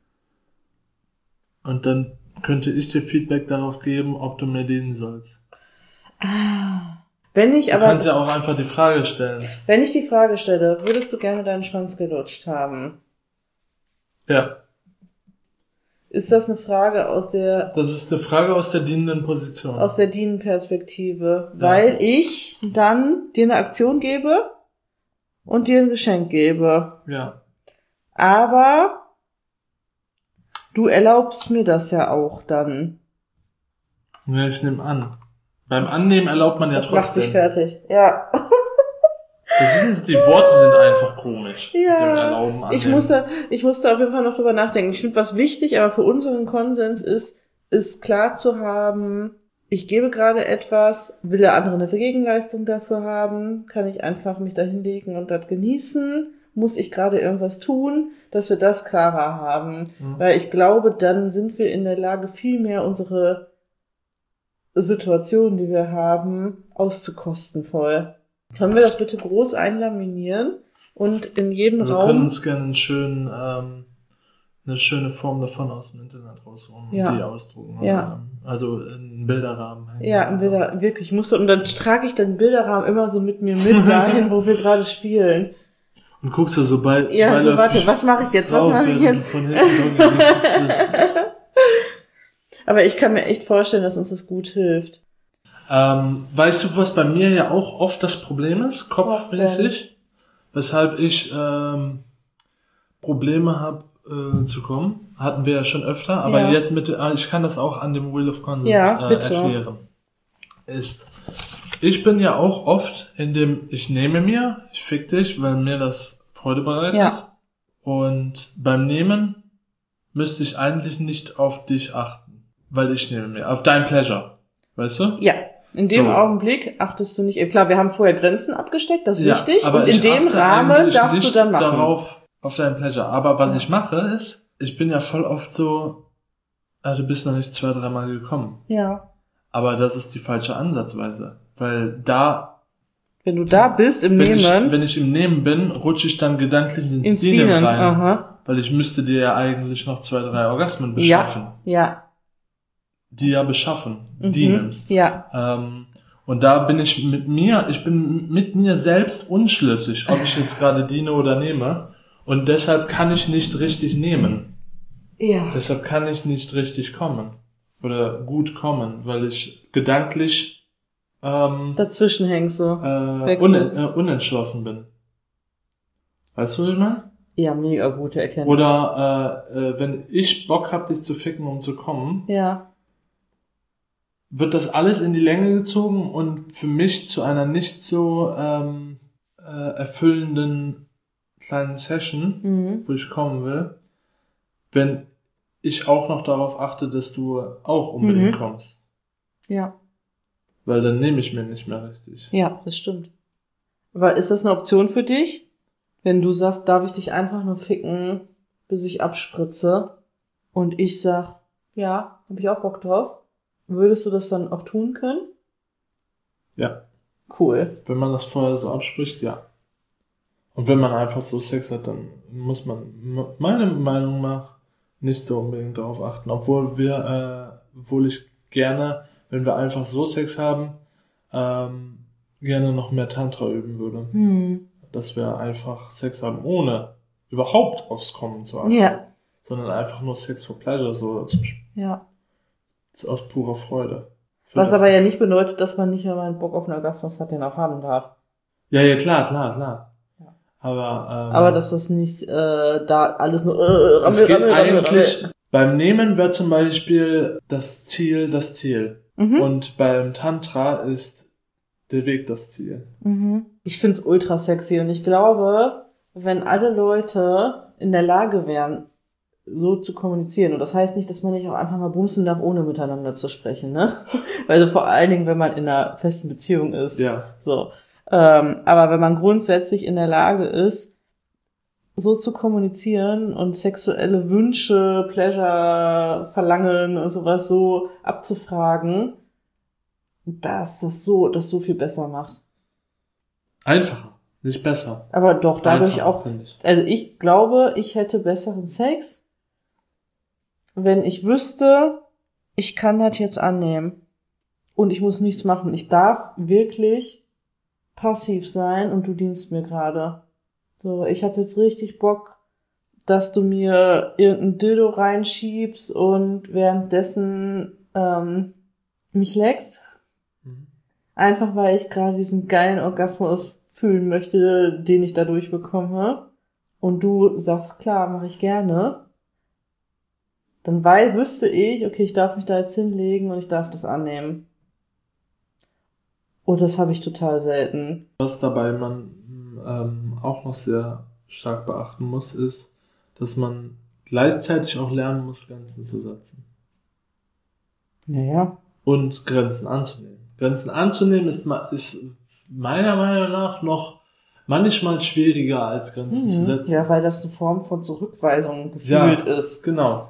Und dann könnte ich dir Feedback darauf geben, ob du mir dienen sollst. Ah. Wenn ich du aber. Du kannst ja auch einfach die Frage stellen. Wenn ich die Frage stelle, würdest du gerne deinen Schwanz gelutscht haben? Ja. Ist das eine Frage aus der... Das ist eine Frage aus der dienenden Position. Aus der dienenden Perspektive. Ja. Weil ich dann dir eine Aktion gebe und dir ein Geschenk gebe. Ja. Aber du erlaubst mir das ja auch dann. Ja, ich nehme an. Beim Annehmen erlaubt man ja das trotzdem. Mach dich fertig, ja. Das ist, die Worte sind einfach komisch. Ja, mit dem Erlauben, Annehmen. ich musste, ich musste auf jeden Fall noch drüber nachdenken. Ich finde, was wichtig, aber für unseren Konsens ist, ist klar zu haben, ich gebe gerade etwas, will der andere eine Gegenleistung dafür haben, kann ich einfach mich da hinlegen und das genießen, muss ich gerade irgendwas tun, dass wir das klarer haben. Mhm. Weil ich glaube, dann sind wir in der Lage, viel mehr unsere Situation, die wir haben, auszukosten voll. Können wir das bitte groß einlaminieren und in jeden wir Raum... Wir können uns gerne einen schönen, ähm, eine schöne Form davon aus dem Internet rausholen und Ja. die ausdrucken. Ja. Also in Bilderrahmen. hängen. Ja, im Bilder, wirklich, ich musste, und dann trage ich den Bilderrahmen immer so mit mir mit dahin, wo wir gerade spielen. Und guckst du so bei, Ja, bei so der warte, was mache ich jetzt, was drauf, mache ich während jetzt? du von hinten irgendwie- Aber ich kann mir echt vorstellen, dass uns das gut hilft. ähm, weißt du, was bei mir ja auch oft das Problem ist, kopfmäßig? Weshalb ich ähm, Probleme habe äh, zu kommen. Hatten wir ja schon öfter, aber Ja. jetzt mit, äh, ich kann das auch an dem Wheel of Consent Ja, äh, bitte. erklären. Ist, ich bin ja auch oft in dem, ich nehme mir, ich fick dich, weil mir das Freude bereitet. Ja. Und beim Nehmen müsste ich eigentlich nicht auf dich achten, weil ich nehme mir, auf dein Pleasure. Weißt du? Ja, in dem So. Augenblick achtest du nicht, eh, klar, wir haben vorher Grenzen abgesteckt, das ist Ja, wichtig, aber und in ich dem achte Rahmen eigentlich darfst du nicht dann machen. darauf, auf dein Pleasure. Aber was Ja. ich mache ist, ich bin ja voll oft so, ah, du bist noch nicht zwei, dreimal gekommen. Ja. Aber das ist die falsche Ansatzweise. Weil da, Wenn du da bist im wenn ich, Nehmen, wenn ich im Nehmen bin, rutsche ich dann gedanklich ins, ins Dienen Dienen, rein. aha. Weil ich müsste dir ja eigentlich noch zwei, drei Orgasmen Ja, beschaffen. ja. Die ja beschaffen. Mhm. Dienen. Ja. Ähm, und da bin ich mit mir, ich bin mit mir selbst unschlüssig, ob ich jetzt gerade diene oder nehme. Und deshalb kann ich nicht richtig nehmen. Ja. Deshalb kann ich nicht richtig kommen. Oder gut kommen, weil ich gedanklich ähm, Dazwischen hängst du. äh, unen, äh, unentschlossen bin. Weißt du, wie ich meine? Ja, mega gute Erkenntnis. Oder äh, äh, wenn ich Bock hab, dich zu ficken, um zu kommen, Ja. wird das alles in die Länge gezogen und für mich zu einer nicht so ähm, äh, erfüllenden kleinen Session, Mhm. wo ich kommen will, wenn ich auch noch darauf achte, dass du auch unbedingt Mhm. kommst. Ja. Weil dann nehme ich mir nicht mehr richtig. Ja, das stimmt. Aber ist das eine Option für dich? Wenn du sagst, darf ich dich einfach nur ficken, bis ich abspritze, und ich sag, ja, hab ich auch Bock drauf, würdest du das dann auch tun können? Ja. Cool. Wenn man das vorher so abspricht, ja. Und wenn man einfach so Sex hat, dann muss man m- meiner Meinung nach nicht so unbedingt darauf achten. Obwohl wir, äh, obwohl ich gerne, wenn wir einfach so Sex haben, ähm, gerne noch mehr Tantra üben würde. Hm. Dass wir einfach Sex haben, ohne überhaupt aufs Kommen zu achten. Ja. Sondern einfach nur Sex for Pleasure, so zum Beispiel Ja. aus purer Freude. Für Was das- aber ja nicht bedeutet, dass man nicht, wenn man Bock auf einen Orgasmus hat, den auch haben darf. Ja, ja, klar, klar, klar. Ja. Aber, ähm, Aber dass das nicht äh, da alles nur äh, rammel, es geht rammel, rammel, eigentlich, rammel. beim Nehmen wäre zum Beispiel das Ziel das Ziel. Mhm. Und beim Tantra ist der Weg das Ziel. Mhm. Ich find's ultra sexy, und ich glaube, wenn alle Leute in der Lage wären, so zu kommunizieren, und das heißt nicht, dass man nicht auch einfach mal bumsen darf, ohne miteinander zu sprechen, ne? Also vor allen Dingen, wenn man in einer festen Beziehung ist. Ja. So. Ähm, aber wenn man grundsätzlich in der Lage ist, so zu kommunizieren und sexuelle Wünsche, Pleasure, Verlangen und sowas so abzufragen, dass das so, das so viel besser macht. Einfacher, nicht besser. Aber doch, dadurch Einfacher, auch, finde ich. also ich glaube, ich hätte besseren Sex, wenn ich wüsste, ich kann das jetzt annehmen und ich muss nichts machen. Ich darf wirklich passiv sein und du dienst mir gerade. So, ich habe jetzt richtig Bock, dass du mir irgendein Dildo reinschiebst und währenddessen ähm, mich leckst. Mhm. Einfach weil ich gerade diesen geilen Orgasmus fühlen möchte, den ich dadurch bekomme. Und du sagst, klar, mache ich gerne. Dann weil wüsste ich, okay, ich darf mich da jetzt hinlegen und ich darf das annehmen. Und das habe ich total selten. Was dabei man ähm, auch noch sehr stark beachten muss, ist, dass man gleichzeitig auch lernen muss, Grenzen zu setzen. Naja. Und Grenzen anzunehmen. Grenzen anzunehmen ist, ma- ist meiner Meinung nach noch manchmal schwieriger als Grenzen zu Mhm. setzen. Ja, weil das eine Form von Zurückweisung gefühlt Ja. ist. Genau.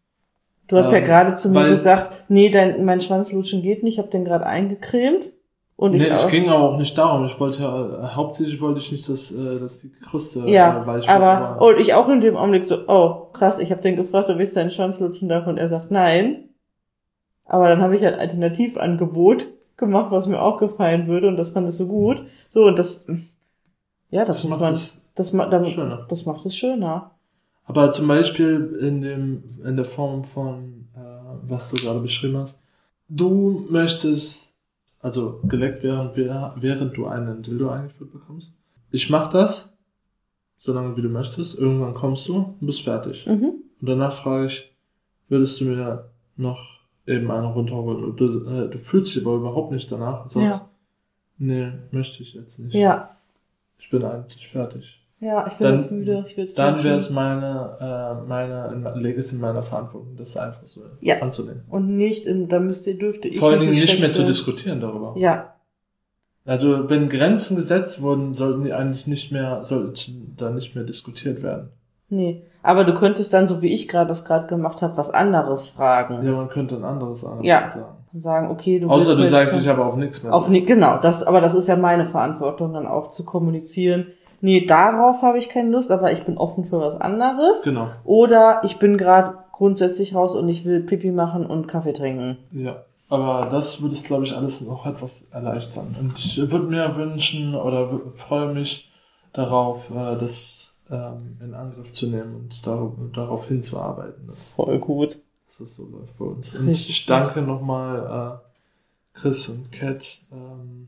Du hast ja Ähm, gerade zu mir weil- gesagt, nee, dein, mein Schwanzlutschen geht nicht, ich hab den gerade eingecremt. Und ich nee, es auch. ging aber auch nicht darum. Ich wollte ja, hauptsächlich wollte ich nicht, dass, äh, dass die Kruste ja, äh, weich aber, wird. Aber und ich auch in dem Augenblick so, oh, krass, ich habe den gefragt, ob ich seinen Schwanz lutschen darf, und er sagt nein. Aber dann habe ich ein Alternativangebot gemacht, was mir auch gefallen würde, und das fand ich so gut. So, und das, ja, das, das muss macht man, es das, ma- damit, schöner. das macht es schöner. Aber zum Beispiel in dem, in der Form von, äh, was du gerade beschrieben hast. Du möchtest, also geleckt während, während du einen Dildo eingeführt bekommst. Ich mach das, solange wie du möchtest. Irgendwann kommst du und bist fertig. Mhm. Und danach frage ich, würdest du mir noch eben eine runterholen? Und du, äh, du fühlst dich aber überhaupt nicht danach und sagst, Ja. nee, möchte ich jetzt nicht. Ja. Ich bin eigentlich fertig. Ja, ich bin Dann- jetzt müde, ich will jetzt Dann duschen. wäre es meine, äh, meine, lege es in meiner Verantwortung, das einfach so Ja. anzunehmen. Und nicht, in, da müsste, dürfte ich Vor allen mich Dingen nicht mehr schlecht zu fühlen. diskutieren darüber. Ja. Also wenn Grenzen gesetzt wurden, sollten die eigentlich nicht mehr, sollten da nicht mehr diskutiert werden. Nee. Aber du könntest dann, so wie ich gerade das gerade gemacht habe, was anderes fragen. Ja, man könnte ein anderes Ja. sagen. Sagen, okay, du Außer willst du mir sagst, jetzt- ich habe auf nichts mehr. Auf Lust. nie, genau, das, aber das ist ja meine Verantwortung, dann auch zu kommunizieren. Nee, darauf habe ich keine Lust, aber ich bin offen für was anderes. Genau. Oder ich bin gerade grundsätzlich raus und ich will Pipi machen und Kaffee trinken. Ja. Aber das würde es, glaube ich, alles noch etwas erleichtern. Und ich würde mir wünschen oder w- freue mich darauf, äh, das ähm, in Angriff zu nehmen und dar- darauf hinzuarbeiten, dass, Voll gut. dass das so läuft bei uns. Und Richtig ich danke nochmal äh, Chris und Kat, ähm,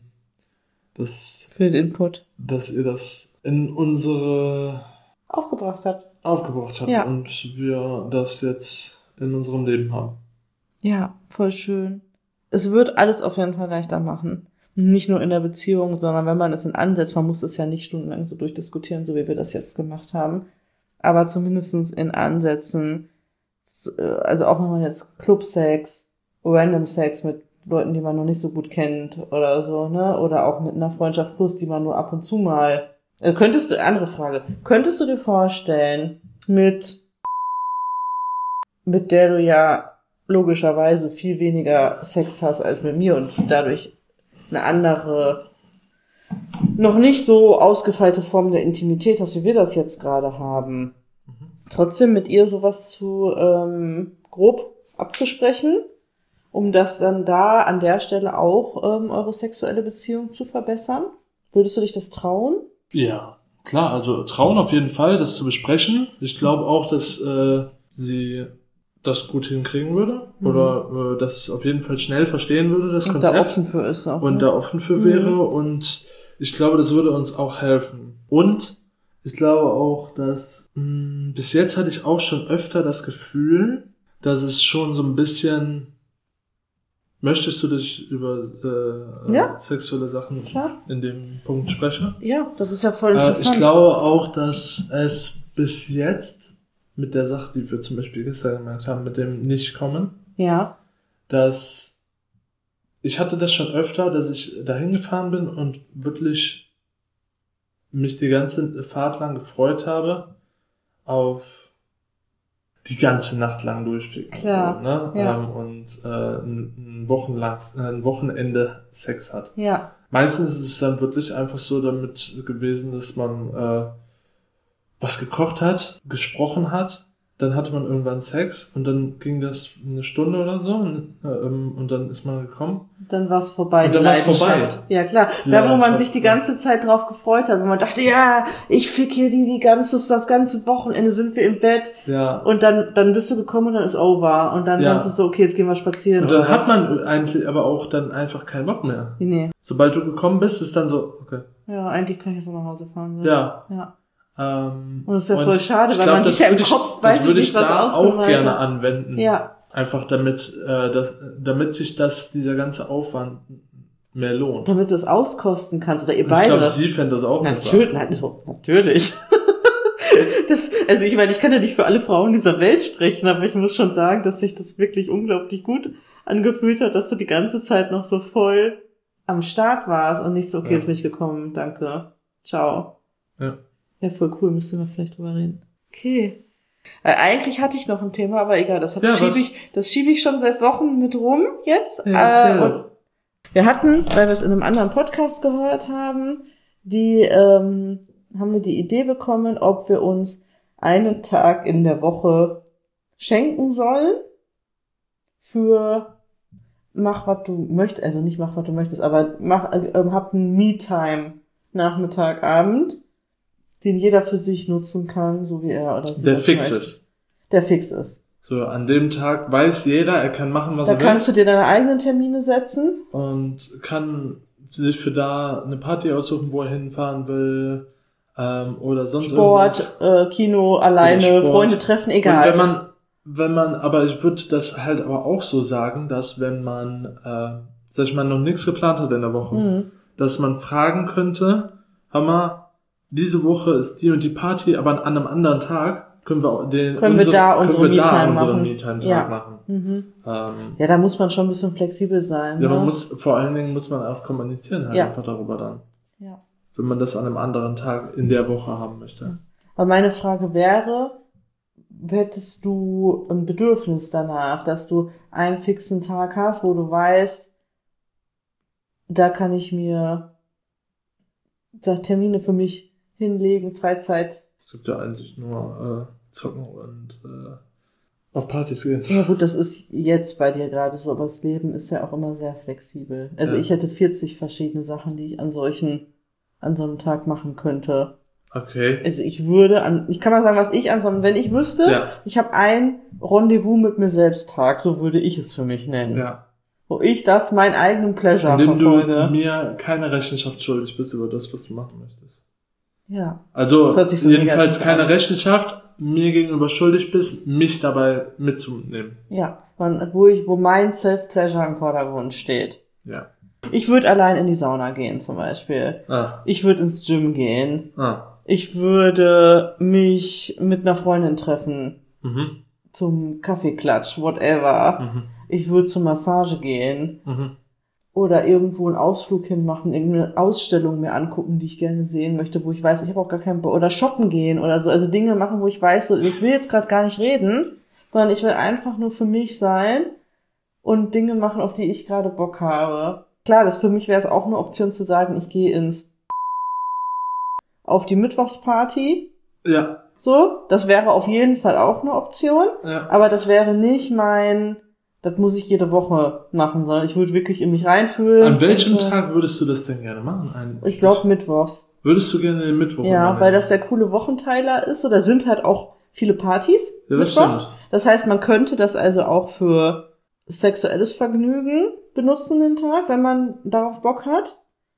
dass, Für den Input. dass ihr das in unsere Aufgebracht hat. aufgebracht habt Ja. und wir das jetzt in unserem Leben haben. Ja, voll schön. Es wird alles auf jeden Fall leichter machen. Nicht nur in der Beziehung, sondern wenn man es in ansetzt, man muss es ja nicht stundenlang so durchdiskutieren, so wie wir das jetzt gemacht haben. Aber zumindestens in Ansätzen, also auch wenn man jetzt Clubsex, Random Sex mit Leuten, die man noch nicht so gut kennt oder so, ne? Oder auch mit einer Freundschaft plus, die man nur ab und zu mal. Äh, könntest du, andere Frage, könntest du dir vorstellen, mit, mit der du ja logischerweise viel weniger Sex hast als mit mir und dadurch eine andere, noch nicht so ausgefeilte Form der Intimität hast, wie wir das jetzt gerade haben, trotzdem mit ihr sowas zu ähm, grob abzusprechen, um das dann da an der Stelle auch ähm, eure sexuelle Beziehung zu verbessern? Würdest du dich das trauen? Ja, klar, also trauen auf jeden Fall, das zu besprechen. Ich glaube auch, dass äh, sie das gut hinkriegen würde Mhm. oder äh, das auf jeden Fall schnell verstehen würde, das Und Konzept. da offen für ist auch. und ne? da offen für Mhm. wäre und ich glaube, das würde uns auch helfen. Und ich glaube auch, dass mh, bis jetzt hatte ich auch schon öfter das Gefühl, dass es schon so ein bisschen. Möchtest du dich über äh, Ja. sexuelle Sachen Klar. in dem Punkt sprechen? Ja, das ist ja voll Äh, interessant. ich glaube auch, dass es bis jetzt mit der Sache, die wir zum Beispiel gestern gemerkt haben, mit dem Nicht-Kommen, Ja. dass ich hatte das schon öfter, dass ich dahin gefahren bin und wirklich mich die ganze Fahrt lang gefreut habe auf die ganze Nacht lang durchficken. Klar, So, ne? ja. ähm, und äh, ein, ein, Wochenlang, äh, ein Wochenende Sex hat. Ja. Meistens ist es dann wirklich einfach so damit gewesen, dass man äh, was gekocht hat, gesprochen hat, dann hatte man irgendwann Sex und dann ging das eine Stunde oder so und, ähm, und dann ist man gekommen. Dann war's vorbei. Und die dann war's Leidenschaft. vorbei. Ja, klar. Die Da, wo man Leidenschaft, sich die ja. ganze Zeit drauf gefreut hat, wo man dachte, ja, ich fick hier die, die ganze, das ganze Wochenende sind wir im Bett. Ja. Und dann, dann bist du gekommen und dann ist over. Und dann Ja. kannst du so, okay, jetzt gehen wir spazieren. Und dann oder hat was. man eigentlich aber auch dann einfach keinen Bock mehr. Nee. Sobald du gekommen bist, ist dann so, okay. Ja, eigentlich kann ich jetzt noch nach Hause fahren. So. Ja. Ja. Ähm, Und das ist ja voll schade, ich weil glaub, man das sich ja im würde ich- Kopf, weiß das ich würde nicht, ich was da auch ausgemalt gerne hat. anwenden. Ja. Einfach damit, äh, das, damit sich das, dieser ganze Aufwand mehr lohnt. Damit du es auskosten kannst, oder ihr Und beide. ich glaube, sie fände das auch Natürlich, nein, so, natürlich. das, also ich meine, ich kann ja nicht für alle Frauen dieser Welt sprechen, aber ich muss schon sagen, dass sich das wirklich unglaublich gut angefühlt hat, dass du die ganze Zeit noch so voll am Start warst und nicht so, okay, Ja. jetzt bin ich gekommen, danke, ciao. Ja. Ja, voll cool, müssten wir vielleicht drüber reden. Okay. Äh, eigentlich hatte ich noch ein Thema, aber egal, das, hat- Ja, schiebe was? ich, das schiebe ich schon seit Wochen mit rum jetzt. Ja, erzähl äh, doch. und Wir hatten, weil wir es in einem anderen Podcast gehört haben, die ähm, haben wir die Idee bekommen, ob wir uns einen Tag in der Woche schenken sollen für mach, was du möchtest, also nicht mach, was du möchtest, aber mach, äh, hab einen Me-Time Nachmittag, Abend, den jeder für sich nutzen kann, so wie er oder sie. Der fix ist. Der fix ist. So, an dem Tag weiß jeder, er kann machen, was da er will. Da kannst du dir deine eigenen Termine setzen. Und kann sich für da eine Party aussuchen, wo er hinfahren will, ähm, oder sonst Sport, irgendwas. Äh, Kino, alleine, Freunde treffen, egal. Und wenn man, wenn man, aber ich würde das halt aber auch so sagen, dass wenn man, äh, sag ich mal, noch nichts geplant hat in der Woche, mhm. dass man fragen könnte, Hammer, diese Woche ist die und die Party, aber an einem anderen Tag können wir den können unsere, wir da unsere Me-Time machen. Me-Time-Tag ja. machen. Mhm. Ähm, ja, da muss man schon ein bisschen flexibel sein. Ja, ne? man muss, vor allen Dingen muss man auch kommunizieren halt ja. einfach darüber dann. Ja. Wenn man das an einem anderen Tag in der Woche haben möchte. Aber meine Frage wäre, hättest du ein Bedürfnis danach, dass du einen fixen Tag hast, wo du weißt, da kann ich mir sag, Termine für mich hinlegen, Freizeit. Es gibt ja eigentlich nur äh, zocken und äh, auf Partys gehen. Ja gut, das ist jetzt bei dir gerade so, aber das Leben ist ja auch immer sehr flexibel. Also ja. ich hätte vierzig verschiedene Sachen, die ich an solchen, an so einem Tag machen könnte. Okay. Also ich würde an, ich kann mal sagen, was ich an so einem, wenn ich wüsste, ja. ich habe ein Rendezvous mit mir selbst Tag, so würde ich es für mich nennen. Ja. Wo ich das mein eigenen Pleasure Indem verfolge. du mir keine Rechenschaft schuldig bist über das, was du machen möchtest. Ja. Also so jedenfalls keine an. Rechenschaft mir gegenüber schuldig bist, mich dabei mitzunehmen. Ja, wo ich, wo mein Self-Pleasure im Vordergrund steht. Ja. Ich würde allein in die Sauna gehen zum Beispiel. Ah. Ich würde ins Gym gehen. Ah. Ich würde mich mit einer Freundin treffen. Mhm. Zum Kaffeeklatsch, whatever. Mhm. Ich würde zur Massage gehen. Mhm. Oder irgendwo einen Ausflug hinmachen, irgendeine Ausstellung mir angucken, die ich gerne sehen möchte, wo ich weiß, ich habe auch gar keinen Bock. Oder shoppen gehen oder so. Also Dinge machen, wo ich weiß, so, ich will jetzt gerade gar nicht reden, sondern ich will einfach nur für mich sein und Dinge machen, auf die ich gerade Bock habe. Klar, das für mich wäre es auch eine Option zu sagen, ich gehe ins auf die Mittwochsparty. Ja. So, das wäre auf jeden Fall auch eine Option. Ja. Aber das wäre nicht mein, das muss ich jede Woche machen, sondern ich würde wirklich in mich reinfühlen. An welchem so. Tag würdest du das denn gerne machen? Ein, ich glaube mittwochs. Würdest du gerne den Mittwoch machen? Ja, weil das der coole Wochenteiler ist. So, da sind halt auch viele Partys. Ja, das mittwochs. Stimmt. Das heißt, man könnte das also auch für sexuelles Vergnügen benutzen, den Tag, wenn man darauf Bock hat.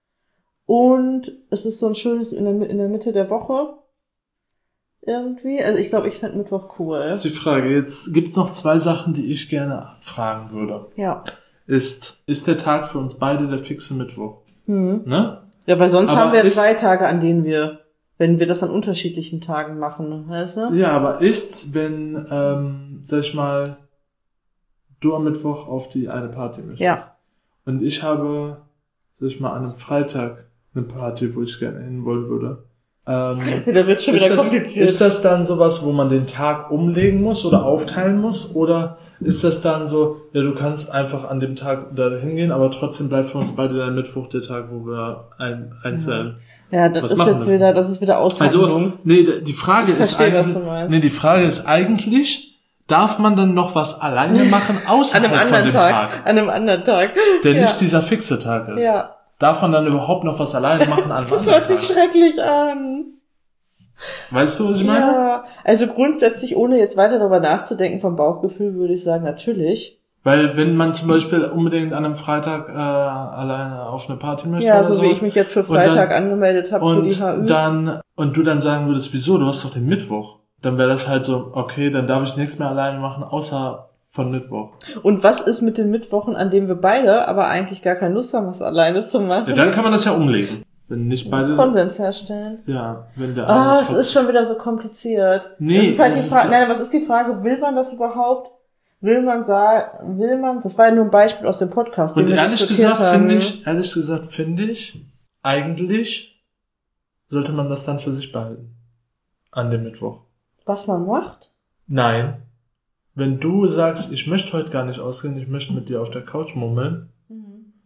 Und es ist so ein schönes in der, in der Mitte der Woche. Irgendwie. Also ich glaube, ich fände Mittwoch cool. Das ist die Frage. Jetzt gibt's noch zwei Sachen, die ich gerne abfragen würde. Ja. Ist, ist der Tag für uns beide der fixe Mittwoch? Mhm. Ne? Ja, weil sonst aber haben wir ist, zwei Tage, an denen wir, wenn wir das an unterschiedlichen Tagen machen, weißt du? Ja, aber ist, wenn, ähm, sag ich mal, du am Mittwoch auf die eine Party möchtest. Ja. Und ich habe, sag ich mal, an einem Freitag eine Party, wo ich gerne hin wollen würde. Ähm, da wird schon wieder das, kompliziert. Ist das dann sowas, wo man den Tag umlegen muss oder aufteilen muss? Oder ist das dann so, ja, du kannst einfach an dem Tag da hingehen, aber trotzdem bleibt für uns beide der Mittwoch der Tag, wo wir ein, einzeln. Ja, das ist jetzt müssen. wieder, das ist wieder Aushandlung. Also, nee, die Frage ich ist verstehe, eigentlich, was du meinst. nee, die Frage ist eigentlich, darf man dann noch was alleine machen außerhalb an einem von anderen dem Tag, Tag? An einem anderen Tag. Der ja. nicht dieser fixe Tag ist. Ja. Darf man dann überhaupt noch was alleine machen an einem das anderen hört sich Tag? schrecklich an. Weißt du, was ich meine? Ja, also grundsätzlich, ohne jetzt weiter darüber nachzudenken, vom Bauchgefühl würde ich sagen, natürlich. Weil wenn man zum Beispiel unbedingt an einem Freitag äh, alleine auf eine Party möchte ja, oder so so, wie ich mich jetzt für Freitag dann, angemeldet habe für die H Ü. Dann, und du dann sagen würdest, wieso, du hast doch den Mittwoch. Dann wäre das halt so, okay, dann darf ich nichts mehr alleine machen, außer von Mittwoch. Und was ist mit den Mittwochen, an denen wir beide aber eigentlich gar keine Lust haben, was alleine zu machen? Ja, dann kann man das ja umlegen. Wenn nicht beide. Konsens herstellen. Ja, wenn der Ah, oh, es ist schon wieder so kompliziert. Nee. Das ist halt die Frage, so nein, was ist die Frage, will man das überhaupt? Will man sagen, will man, das war ja nur ein Beispiel aus dem Podcast, den Und wir ehrlich diskutiert gesagt haben. finde ich, ehrlich gesagt finde ich, eigentlich sollte man das dann für sich behalten. An dem Mittwoch. Was man macht? Nein. Wenn du sagst, ich möchte heute gar nicht ausgehen, ich möchte mit dir auf der Couch mummeln, mhm.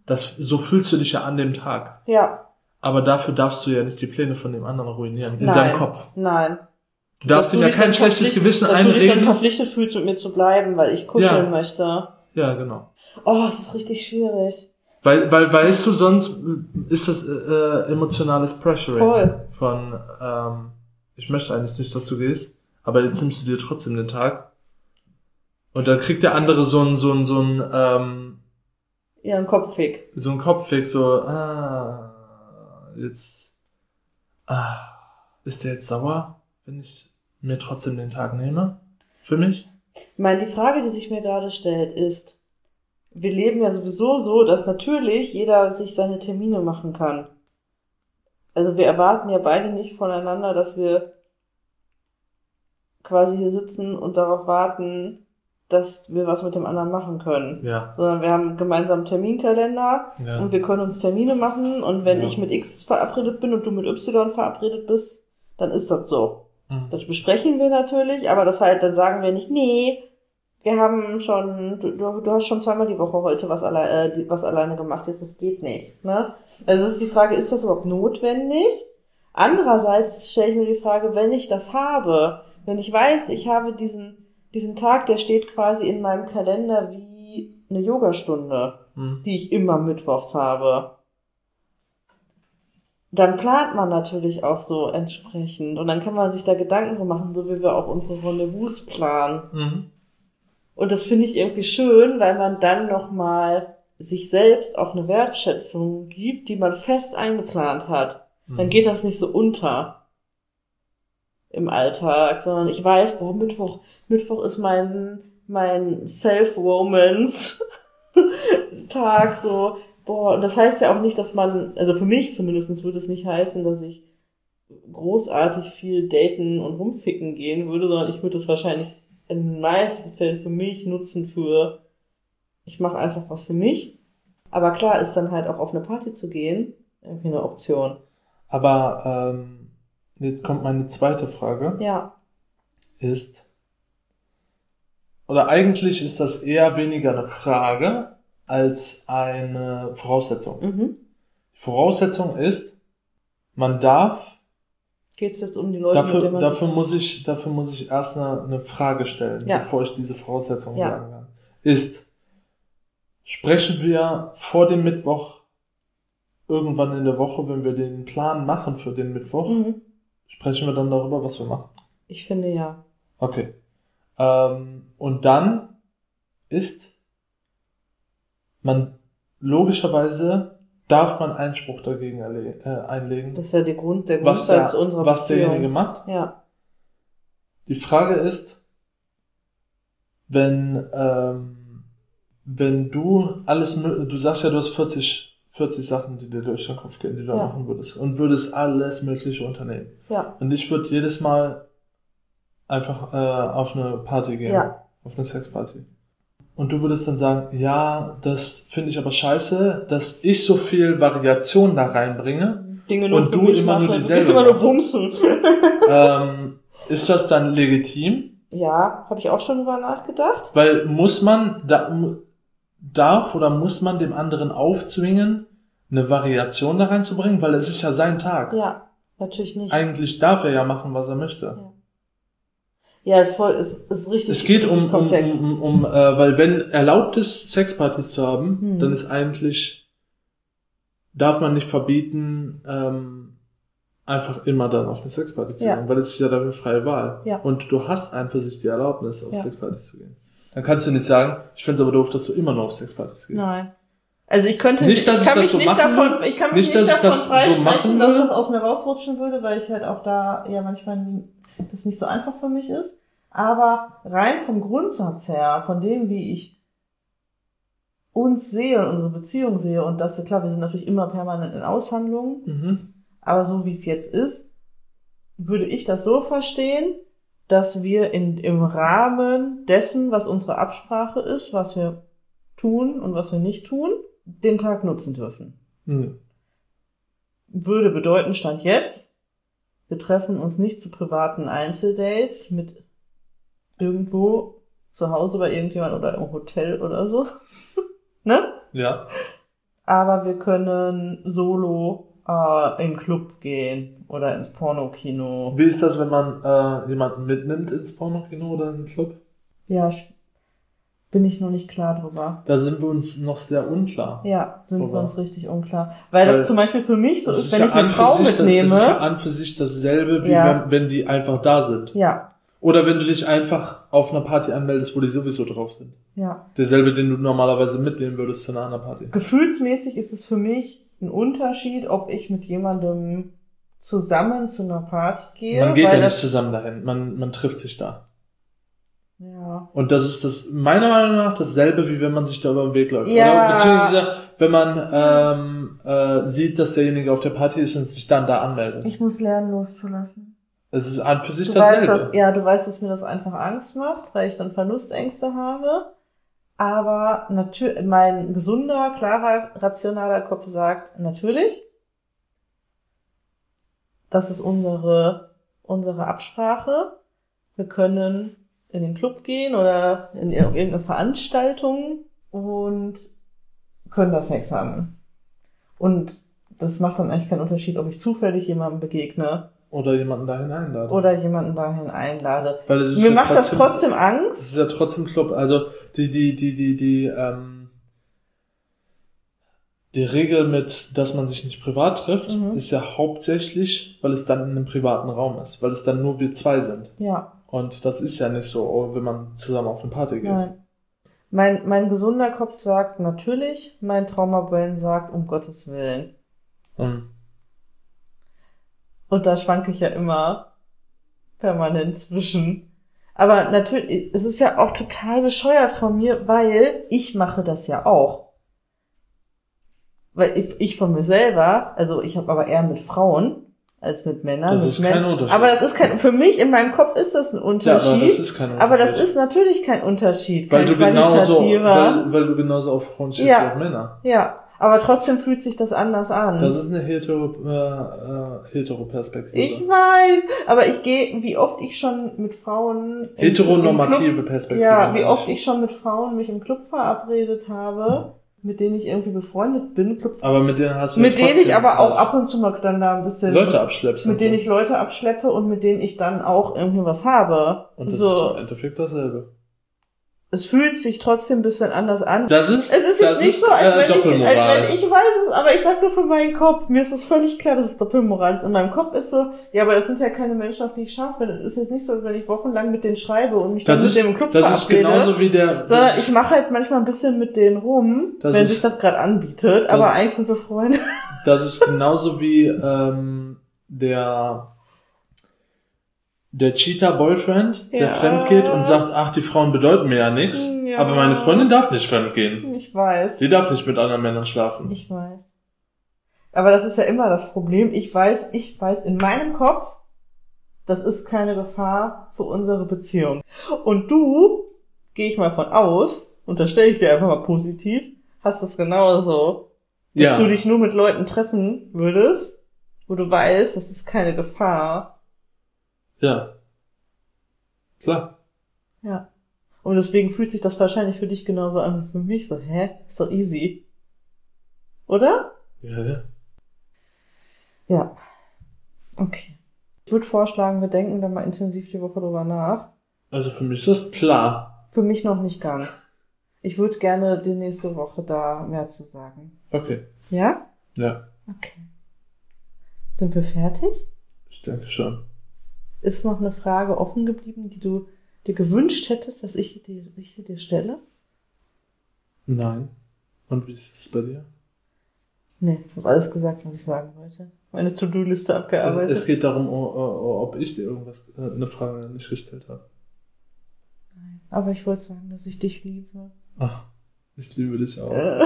Das, so fühlst du dich ja an dem Tag. Ja. Aber dafür darfst du ja nicht die Pläne von dem anderen ruinieren. In Nein. seinem Kopf. Nein. Du darfst ihm ja kein schlechtes Gewissen einreden. Dass du dich dann einreden. verpflichtet fühlst, mit mir zu bleiben, weil ich kuscheln Ja. möchte. Ja, genau. Oh, das ist richtig schwierig. Weil, weil, weißt du, sonst ist das äh, emotionales Pressuring. Voll. Von, ähm, ich möchte eigentlich nicht, dass du gehst, aber jetzt nimmst du dir trotzdem den Tag. Und dann kriegt der andere so ein, so ein, so ein, ähm, Ja, ein Kopffick. so ein Kopfweg, so, ah, jetzt, ah, ist der jetzt sauer, wenn ich mir trotzdem den Tag nehme? Für mich? Ich meine, die Frage, die sich mir gerade stellt, ist, wir leben ja sowieso so, dass natürlich jeder sich seine Termine machen kann. Also wir erwarten ja beide nicht voneinander, dass wir quasi hier sitzen und darauf warten, dass wir was mit dem anderen machen können. Ja. Sondern wir haben einen gemeinsamen Terminkalender Ja. und wir können uns Termine machen und wenn Ja. ich mit X verabredet bin und du mit Y verabredet bist, dann ist das so. Mhm. Das besprechen wir natürlich, aber das halt, dann sagen wir nicht, nee, wir haben schon, du, du, du hast schon zweimal die Woche heute was, alle, äh, die- was alleine gemacht, jetzt das geht nicht. Ne? Also es ist die Frage, ist das überhaupt notwendig? Andererseits stelle ich mir die Frage, wenn ich das habe, wenn ich weiß, ich habe diesen, diesen Tag, der steht quasi in meinem Kalender wie eine Yogastunde, Mhm. die ich immer mittwochs habe. Dann plant man natürlich auch so entsprechend und dann kann man sich da Gedanken drum machen, so wie wir auch unsere Rendezvous planen. Mhm. Und das finde ich irgendwie schön, weil man dann nochmal sich selbst auch eine Wertschätzung gibt, die man fest eingeplant hat. Mhm. Dann geht das nicht so unter im Alltag, sondern ich weiß, boah, Mittwoch, Mittwoch ist mein, mein Self-Romance-Tag, so, boah, und das heißt ja auch nicht, dass man, also für mich zumindest würde es nicht heißen, dass ich großartig viel daten und rumficken gehen würde, sondern ich würde es wahrscheinlich in den meisten Fällen für mich nutzen für, ich mache einfach was für mich. Aber klar ist dann halt auch auf eine Party zu gehen irgendwie eine Option. Aber ähm, jetzt kommt meine zweite Frage. Ja. Ist, oder eigentlich ist das eher weniger eine Frage als eine Voraussetzung. Mhm. Die Voraussetzung ist, man darf, Geht's jetzt um die Leute, mit dafür, denen man dafür sich- muss ich, dafür muss ich erst eine, eine Frage stellen, Ja. bevor ich diese Voraussetzung Ja. sagen kann. Ist, sprechen wir vor dem Mittwoch irgendwann in der Woche, wenn wir den Plan machen für den Mittwoch, Mhm. sprechen wir dann darüber, was wir machen? Ich finde ja. Okay. Ähm, und dann ist man logischerweise darf man Einspruch dagegen erle- äh, einlegen, Das ist ja der Grund, der was, Grundsatz der, unserer was Beziehung. derjenige macht. Ja. Die Frage ist, wenn ähm, wenn du alles, mö- du sagst ja, du hast vierzig, vierzig Sachen, die dir durch den Kopf gehen, die du Ja. machen würdest und würdest alles Mögliche unternehmen. Ja. Und ich würde jedes Mal einfach äh, auf eine Party gehen, Ja. auf eine Sexparty. Und du würdest dann sagen, ja, das finde ich aber scheiße, dass ich so viel Variation da reinbringe. Dinge nur Und für du mich immer machen. nur Du dieselbe willst immer nur machst. bumsen. ähm, ist das dann legitim? Ja, habe ich auch schon drüber nachgedacht. Weil muss man, da, mu- darf oder muss man dem anderen aufzwingen, eine Variation da reinzubringen? Weil es ist ja sein Tag. Ja, natürlich nicht. Eigentlich darf er ja machen, was er möchte. Ja. Ja, ist voll, ist, ist richtig. Es geht um, um, komplex. um, um äh, weil wenn erlaubt ist, Sexpartys zu haben, Hm. dann ist eigentlich, darf man nicht verbieten, ähm, einfach immer dann auf eine Sexparty zu Ja. gehen, weil es ist ja dafür freie Wahl. Ja. Und du hast einfach sich die Erlaubnis, auf Ja. Sexpartys zu gehen. Dann kannst du nicht sagen, ich find's aber doof, dass du immer nur auf Sexpartys gehst. Nein. Also ich könnte Nicht, dass ich kann ich das mich so nicht machen davon, will. ich kann mich Nicht, nicht, dass ich davon das so freisprechen, machen dass will. das aus mir rausrutschen würde, weil ich halt auch da ja manchmal das nicht so einfach für mich ist. Aber rein vom Grundsatz her, von dem, wie ich uns sehe und unsere Beziehung sehe, und das, klar, wir sind natürlich immer permanent in Aushandlungen, Mhm. aber so wie es jetzt ist, würde ich das so verstehen, dass wir in, im Rahmen dessen, was unsere Absprache ist, was wir tun und was wir nicht tun, den Tag nutzen dürfen. Mhm. Würde bedeuten, Stand jetzt, wir treffen uns nicht zu privaten Einzeldates mit irgendwo zu Hause bei irgendjemand oder im Hotel oder so. Ne? Ja. aber wir können solo äh, in den Club gehen oder ins Pornokino. Wie ist das, wenn man äh, jemanden mitnimmt ins Pornokino oder in den Club? Ja, bin ich noch nicht klar drüber. Da sind wir uns noch sehr unklar. Ja, sind drüber. wir uns richtig unklar. Weil, Weil das zum Beispiel für mich so ist, ist wenn ja ich eine Frau sich, mitnehme. Das ist ja an für sich dasselbe, wie Ja. wenn, wenn die einfach da sind. Ja. Oder wenn du dich einfach auf einer Party anmeldest, wo die sowieso drauf sind. Ja. Derselbe, den du normalerweise mitnehmen würdest zu einer anderen Party. Gefühlsmäßig ist es für mich ein Unterschied, ob ich mit jemandem zusammen zu einer Party gehe. Man geht weil ja nicht das, zusammen dahin, man, man trifft sich da. Ja. Und das ist das meiner Meinung nach dasselbe, wie wenn man sich da über den Weg läuft. Ja. Oder beziehungsweise, wenn man ähm, äh, sieht, dass derjenige auf der Party ist und sich dann da anmeldet. Ich muss lernen, loszulassen. Es ist an für sich Du dasselbe. weißt, dass, ja, du weißt, dass mir das einfach Angst macht, weil ich dann Verlustängste habe. Aber natürlich, mein gesunder, klarer, rationaler Kopf sagt, natürlich, das ist unsere, unsere Absprache. Wir können in den Club gehen oder in auf irgendeine Veranstaltung und können da Sex haben. Und das macht dann eigentlich keinen Unterschied, ob ich zufällig jemandem begegne. Oder jemanden dahin einlade. Oder jemanden dahin einlade. Weil es ist Mir ja macht trotzdem, das trotzdem Es Angst. ist ja trotzdem Club. Also die, die, die, die, die, ähm, die Regel mit, dass man sich nicht privat trifft, Mhm. ist ja hauptsächlich, weil es dann in einem privaten Raum ist. Weil es dann nur wir zwei sind. Ja, Und das ist ja nicht so, wenn man zusammen auf eine Party geht. nein. Mein, mein gesunder Kopf sagt natürlich, mein Traumabrain sagt, um Gottes Willen. Mhm. Und da schwanke ich ja immer permanent zwischen. Aber natürlich, es ist ja auch total bescheuert von mir, weil ich mache das ja auch. Weil ich, ich von mir selber, also ich habe aber eher mit Frauen als mit Männern. Das mit ist kein Män- Unterschied. Aber das ist kein, für mich in meinem Kopf ist das ein Ja, Unterschied. aber das ist kein Unterschied. Aber das ist natürlich kein Unterschied. weil Kein du genauso, qualitativer. weil, weil du genauso auf Frauen stehst Ja. wie auf Männer. Ja, aber trotzdem fühlt sich das anders an. Das ist eine hetero, äh, äh, hetero-Perspektive. Ich weiß, aber ich gehe, wie oft ich schon mit Frauen... im- Heteronormative im Club, Perspektive. Ja, wie meine oft ich schon mit Frauen mich im Club verabredet habe, mit denen ich irgendwie befreundet bin. Club, Aber mit denen hast du mit denen ich trotzdem aber auch was. ab und zu mal dann da ein bisschen... Leute abschleppst. Mit und denen so. ich Leute abschleppe und mit denen ich dann auch irgendwie was habe. Und das ist so, im Endeffekt dasselbe. es fühlt sich trotzdem ein bisschen anders an. Das ist, Es ist das jetzt nicht ist, so, als äh, wenn, ich, Doppelmoral. als wenn ich weiß es, aber ich sag nur für meinen Kopf. Mir ist es völlig klar, dass es Doppelmoral ist. In meinem Kopf ist so, ja, aber das sind ja keine Menschen, auf die ich scharf bin. Es ist jetzt nicht so, als wenn ich wochenlang mit denen schreibe und mich das dann ist, mit dem im Club das ist verabrede. genauso wie der, Sondern das, ich mache halt manchmal ein bisschen mit denen rum, Das wenn ist- sich das gerade anbietet. das- Aber eigentlich sind wir Freunde. das ist genauso wie, ähm, der, der Cheater-Boyfriend, der Ja. fremd geht und sagt, ach, die Frauen bedeuten mir ja nichts, Ja. aber meine Freundin darf nicht fremd gehen. Ich weiß. Sie darf nicht mit anderen Männern schlafen. Ich weiß. Aber das ist ja immer das Problem. Ich weiß, ich weiß in meinem Kopf, das ist keine Gefahr für unsere Beziehung. Und du, gehe ich mal von aus, unterstelle ich dir einfach mal positiv, hast das genauso. Dass Ja. du dich nur mit Leuten treffen würdest, wo du weißt, das ist keine Gefahr. Ja. Klar. Ja. Und deswegen fühlt sich das wahrscheinlich für dich genauso an wie für mich. So, hä? Ist doch easy. Oder? Ja, ja. Ja. Okay. Ich würde vorschlagen, wir denken da mal intensiv die Woche drüber nach. Also für mich ist das klar. Für mich noch nicht ganz. Ich würde gerne die nächste Woche da mehr zu sagen. Okay. Ja? Ja. Okay. Sind wir fertig? Ich denke schon. Ist noch eine Frage offen geblieben, die du dir gewünscht hättest, dass ich, dir, ich sie dir stelle? Nein. Und wie ist es bei dir? Nee, ich habe alles gesagt, was ich sagen wollte. Meine To-Do-Liste Also abgearbeitet. es geht darum, o- o- ob ich dir irgendwas, äh, eine Frage nicht gestellt habe. Nein. Aber ich wollte sagen, dass ich dich liebe. Ach, ich liebe dich auch. Äh.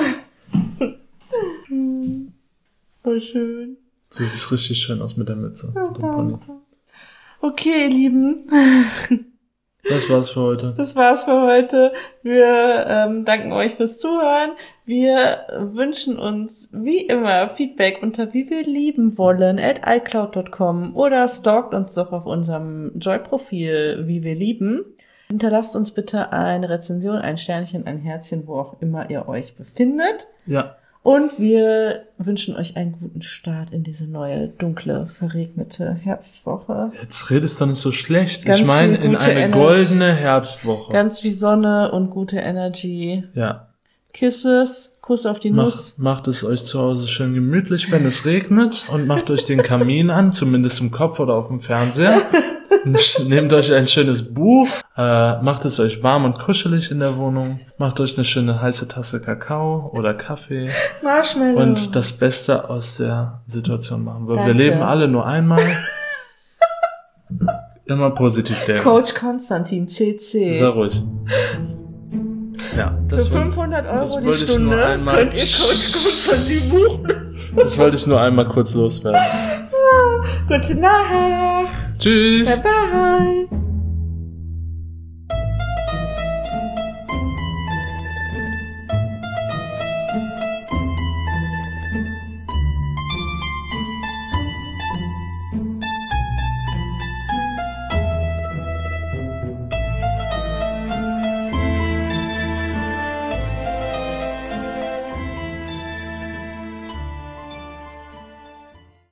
Hm. Voll schön. Du siehst richtig schön aus mit der Mütze. Ja, und dem Pony. danke. Okay, ihr Lieben. Das war's für heute. Das war's für heute. Wir ähm, danken euch fürs Zuhören. Wir wünschen uns wie immer Feedback unter wie wir lieben wollen at icloud dot com oder stalkt uns doch auf unserem Joy-Profil wie wir lieben. Hinterlasst uns bitte eine Rezension, ein Sternchen, ein Herzchen, wo auch immer ihr euch befindet. Ja. Und wir wünschen euch einen guten Start in diese neue, dunkle, verregnete Herbstwoche. Jetzt redest du nicht so schlecht. Ganz ich meine, viel in gute eine Energie. goldene Herbstwoche. Ganz viel Sonne und gute Energy. Ja. Kisses, Kuss auf die Nuss. Macht, macht es euch zu Hause schön gemütlich, wenn es regnet, und macht euch den Kamin an, zumindest im Kopf oder auf dem Fernseher. Nehmt euch ein schönes Buch, äh, macht es euch warm und kuschelig in der Wohnung, macht euch eine schöne heiße Tasse Kakao oder Kaffee Marshmallows. und das Beste aus der Situation machen. Weil wir Danke. leben alle nur einmal. Immer positiv denken. Coach Konstantin, C C. Sei ruhig. Ja, das Für war- fünfhundert das Euro die wollte ich nur Stunde einmal- könnt ihr Coach Konstantin buchen. Das wollte ich nur einmal kurz loswerden. Gute Nacht. Tschüss. Bye bye.